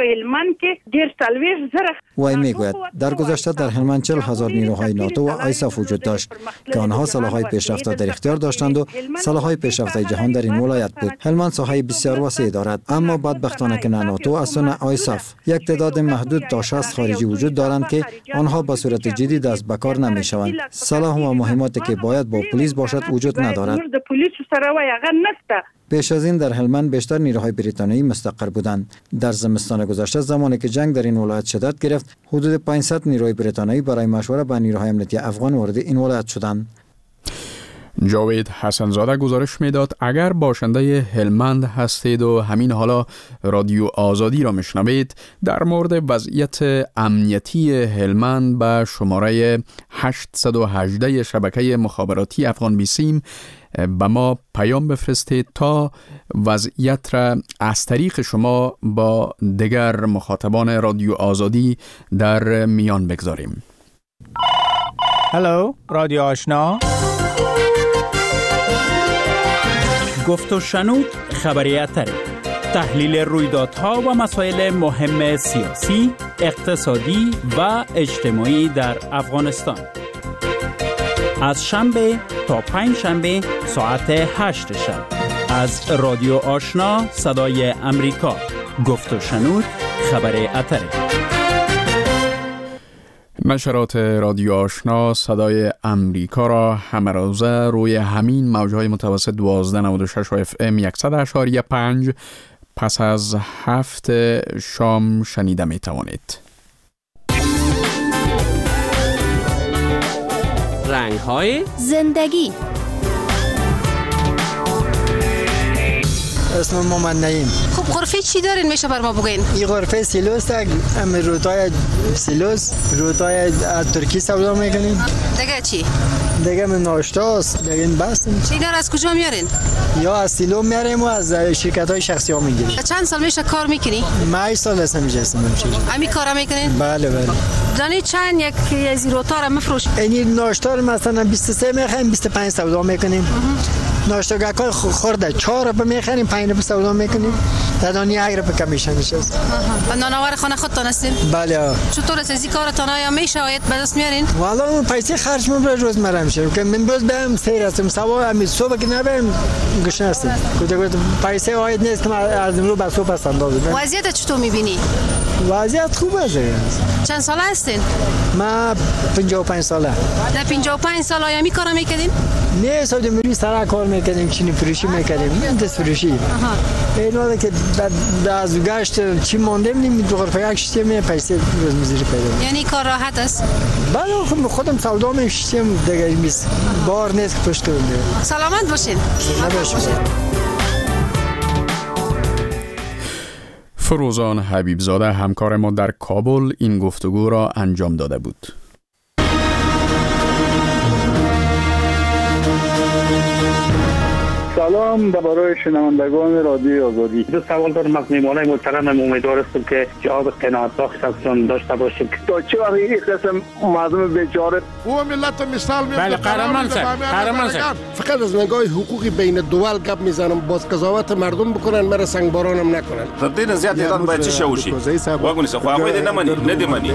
[SPEAKER 13] وی میگوید در گذشته در هلمند 40,000 نیروهای ناتو و آیساف وجود داشت که آنها سلاح‌های پیشرفته در اختیار داشتند و سلاح‌های پیشرفته جهان در این ولایت بود. هلمند ساحه بسیار وسیع دارد، اما بدبختانه که نه ناتو است و نه آیساف. یک تعداد محدود تا 60 خارجی وجود دارند که آنها به صورت جدی دست به کار نمی‌شوند. سلاح و مهماتی که باید با پلیس باشد وجود ندارد. پیش از این در هلمند بیشتر نیروهای بریتانیایی مستقر بودند. در زمستان گذشته زمانی که جنگ در این ولایت شدت گرفت، حدود 500 نیروی بریتانیایی برای مشوره با نیروهای امنیتی افغان وارد این ولایت شدند.
[SPEAKER 3] جاوید حسنزاده گزارش میداد. اگر باشنده هلمند هستید و همین حالا رادیو آزادی را میشنوید، در مورد وضعیت امنیتی هلمند به شماره 818 شبکه مخابراتی افغان بیسیم به ما پیام بفرستید تا وضعیت را از طریق شما با دیگر مخاطبان رادیو آزادی در میان بگذاریم.
[SPEAKER 15] هلو، رادیو آشنا. گفت و شنود خبریت تحلیل رویدادها و مسائل مهم سیاسی، اقتصادی و اجتماعی در افغانستان. از شنبه تا پنج شنبه ساعت 8 شب از رادیو آشنا صدای امریکا. گفت و شنود خبر اتر.
[SPEAKER 3] نشرات رادیو آشنا صدای امریکا را همه روزه روی همین موجهای متوسط 1296 و اف ام 100.5 پس از 7 شام شنیده می توانید.
[SPEAKER 11] رنگ‌های
[SPEAKER 16] زندگی.
[SPEAKER 14] اسم محمد نعیم.
[SPEAKER 16] خب غرفه چی دارین میشه بر ما بگین؟
[SPEAKER 14] این غرفه سیلوس هم روتای سیلوس، روتای از ترکی سودا میکنیم.
[SPEAKER 16] دیگه چی؟
[SPEAKER 14] دیگه من ناشتاست، دیگه این بستیم.
[SPEAKER 16] چی دار از کجا میارین؟
[SPEAKER 14] یا از سیلو میاریم و از شرکت های شخصی ها میگیریم.
[SPEAKER 16] چند سال میشه کار میکنی؟
[SPEAKER 14] من 8 سال هستم اینجا هستم.
[SPEAKER 16] همین کارا میکنین؟
[SPEAKER 14] بله بله.
[SPEAKER 16] دانی چند یک از روتا را مفروش؟
[SPEAKER 14] این ناشتا رو مثلا 23 میخوایم 25 سودا میکنیم. ناشتاگاکای خورده 4 رو میخریم 5 رو سودا میکنیم. دانی اگر به کمیشن میشه.
[SPEAKER 16] و نانوار خانه خودتون هستین؟
[SPEAKER 14] بله.
[SPEAKER 16] چطور از این کارتون آیا میشه آید به دست میارین؟
[SPEAKER 14] والا اون پیسه خرج من روزمره میشه که من روز برم سیر هستم سوا همین صبح که نبرم گشنه هستم. گفت پیسه آید نیست که از امروز به صبح هستم.
[SPEAKER 16] وضعیت چطور میبینی؟
[SPEAKER 14] وضعیت خوب است.
[SPEAKER 16] چند ساله هستین؟
[SPEAKER 14] من 55 ساله.
[SPEAKER 16] در 55 سال آیا می کارا میکردین؟
[SPEAKER 14] نه سود میری سر کار میکردیم، چینی فروشی میکردیم، دست فروشی. اینا که از گشت چی مونده نیم دو غرفه یک شتیم پیسه روز مزیری پیدا.
[SPEAKER 16] یعنی کار راحت است؟
[SPEAKER 14] بله خودم سودا میشتیم دیگه بار نیست که پشت کنیم.
[SPEAKER 16] سلامت باشین.
[SPEAKER 3] فروزان حبیبزاده همکار ما در کابل این گفتگو را انجام داده بود.
[SPEAKER 8] سلام برای شنوندگان رادیو آزادی. دو سوال دارم از میهمانای محترم، امیدوارم که جواب قناعت بخش ازشون داشته باشیم. تا چه وقت این قسم مردم بیچاره
[SPEAKER 17] او ملت مثال میاد.
[SPEAKER 6] بله قهرمان صاحب
[SPEAKER 17] فقط از نگاه حقوقی بین دول گپ میزنم، باز قضاوت مردم بکنن، مرا سنگبارانم نکنن.
[SPEAKER 18] تدین زیاد ایران باید چی شوشی؟ واگونی سه خو امید ندیمانی.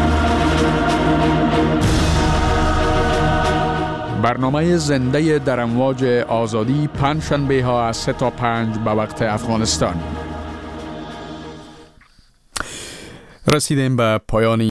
[SPEAKER 3] برنامه زنده در امواج آزادی پنجشنبه ها از 3 تا 5 به وقت افغانستان. رسیدیم به پایان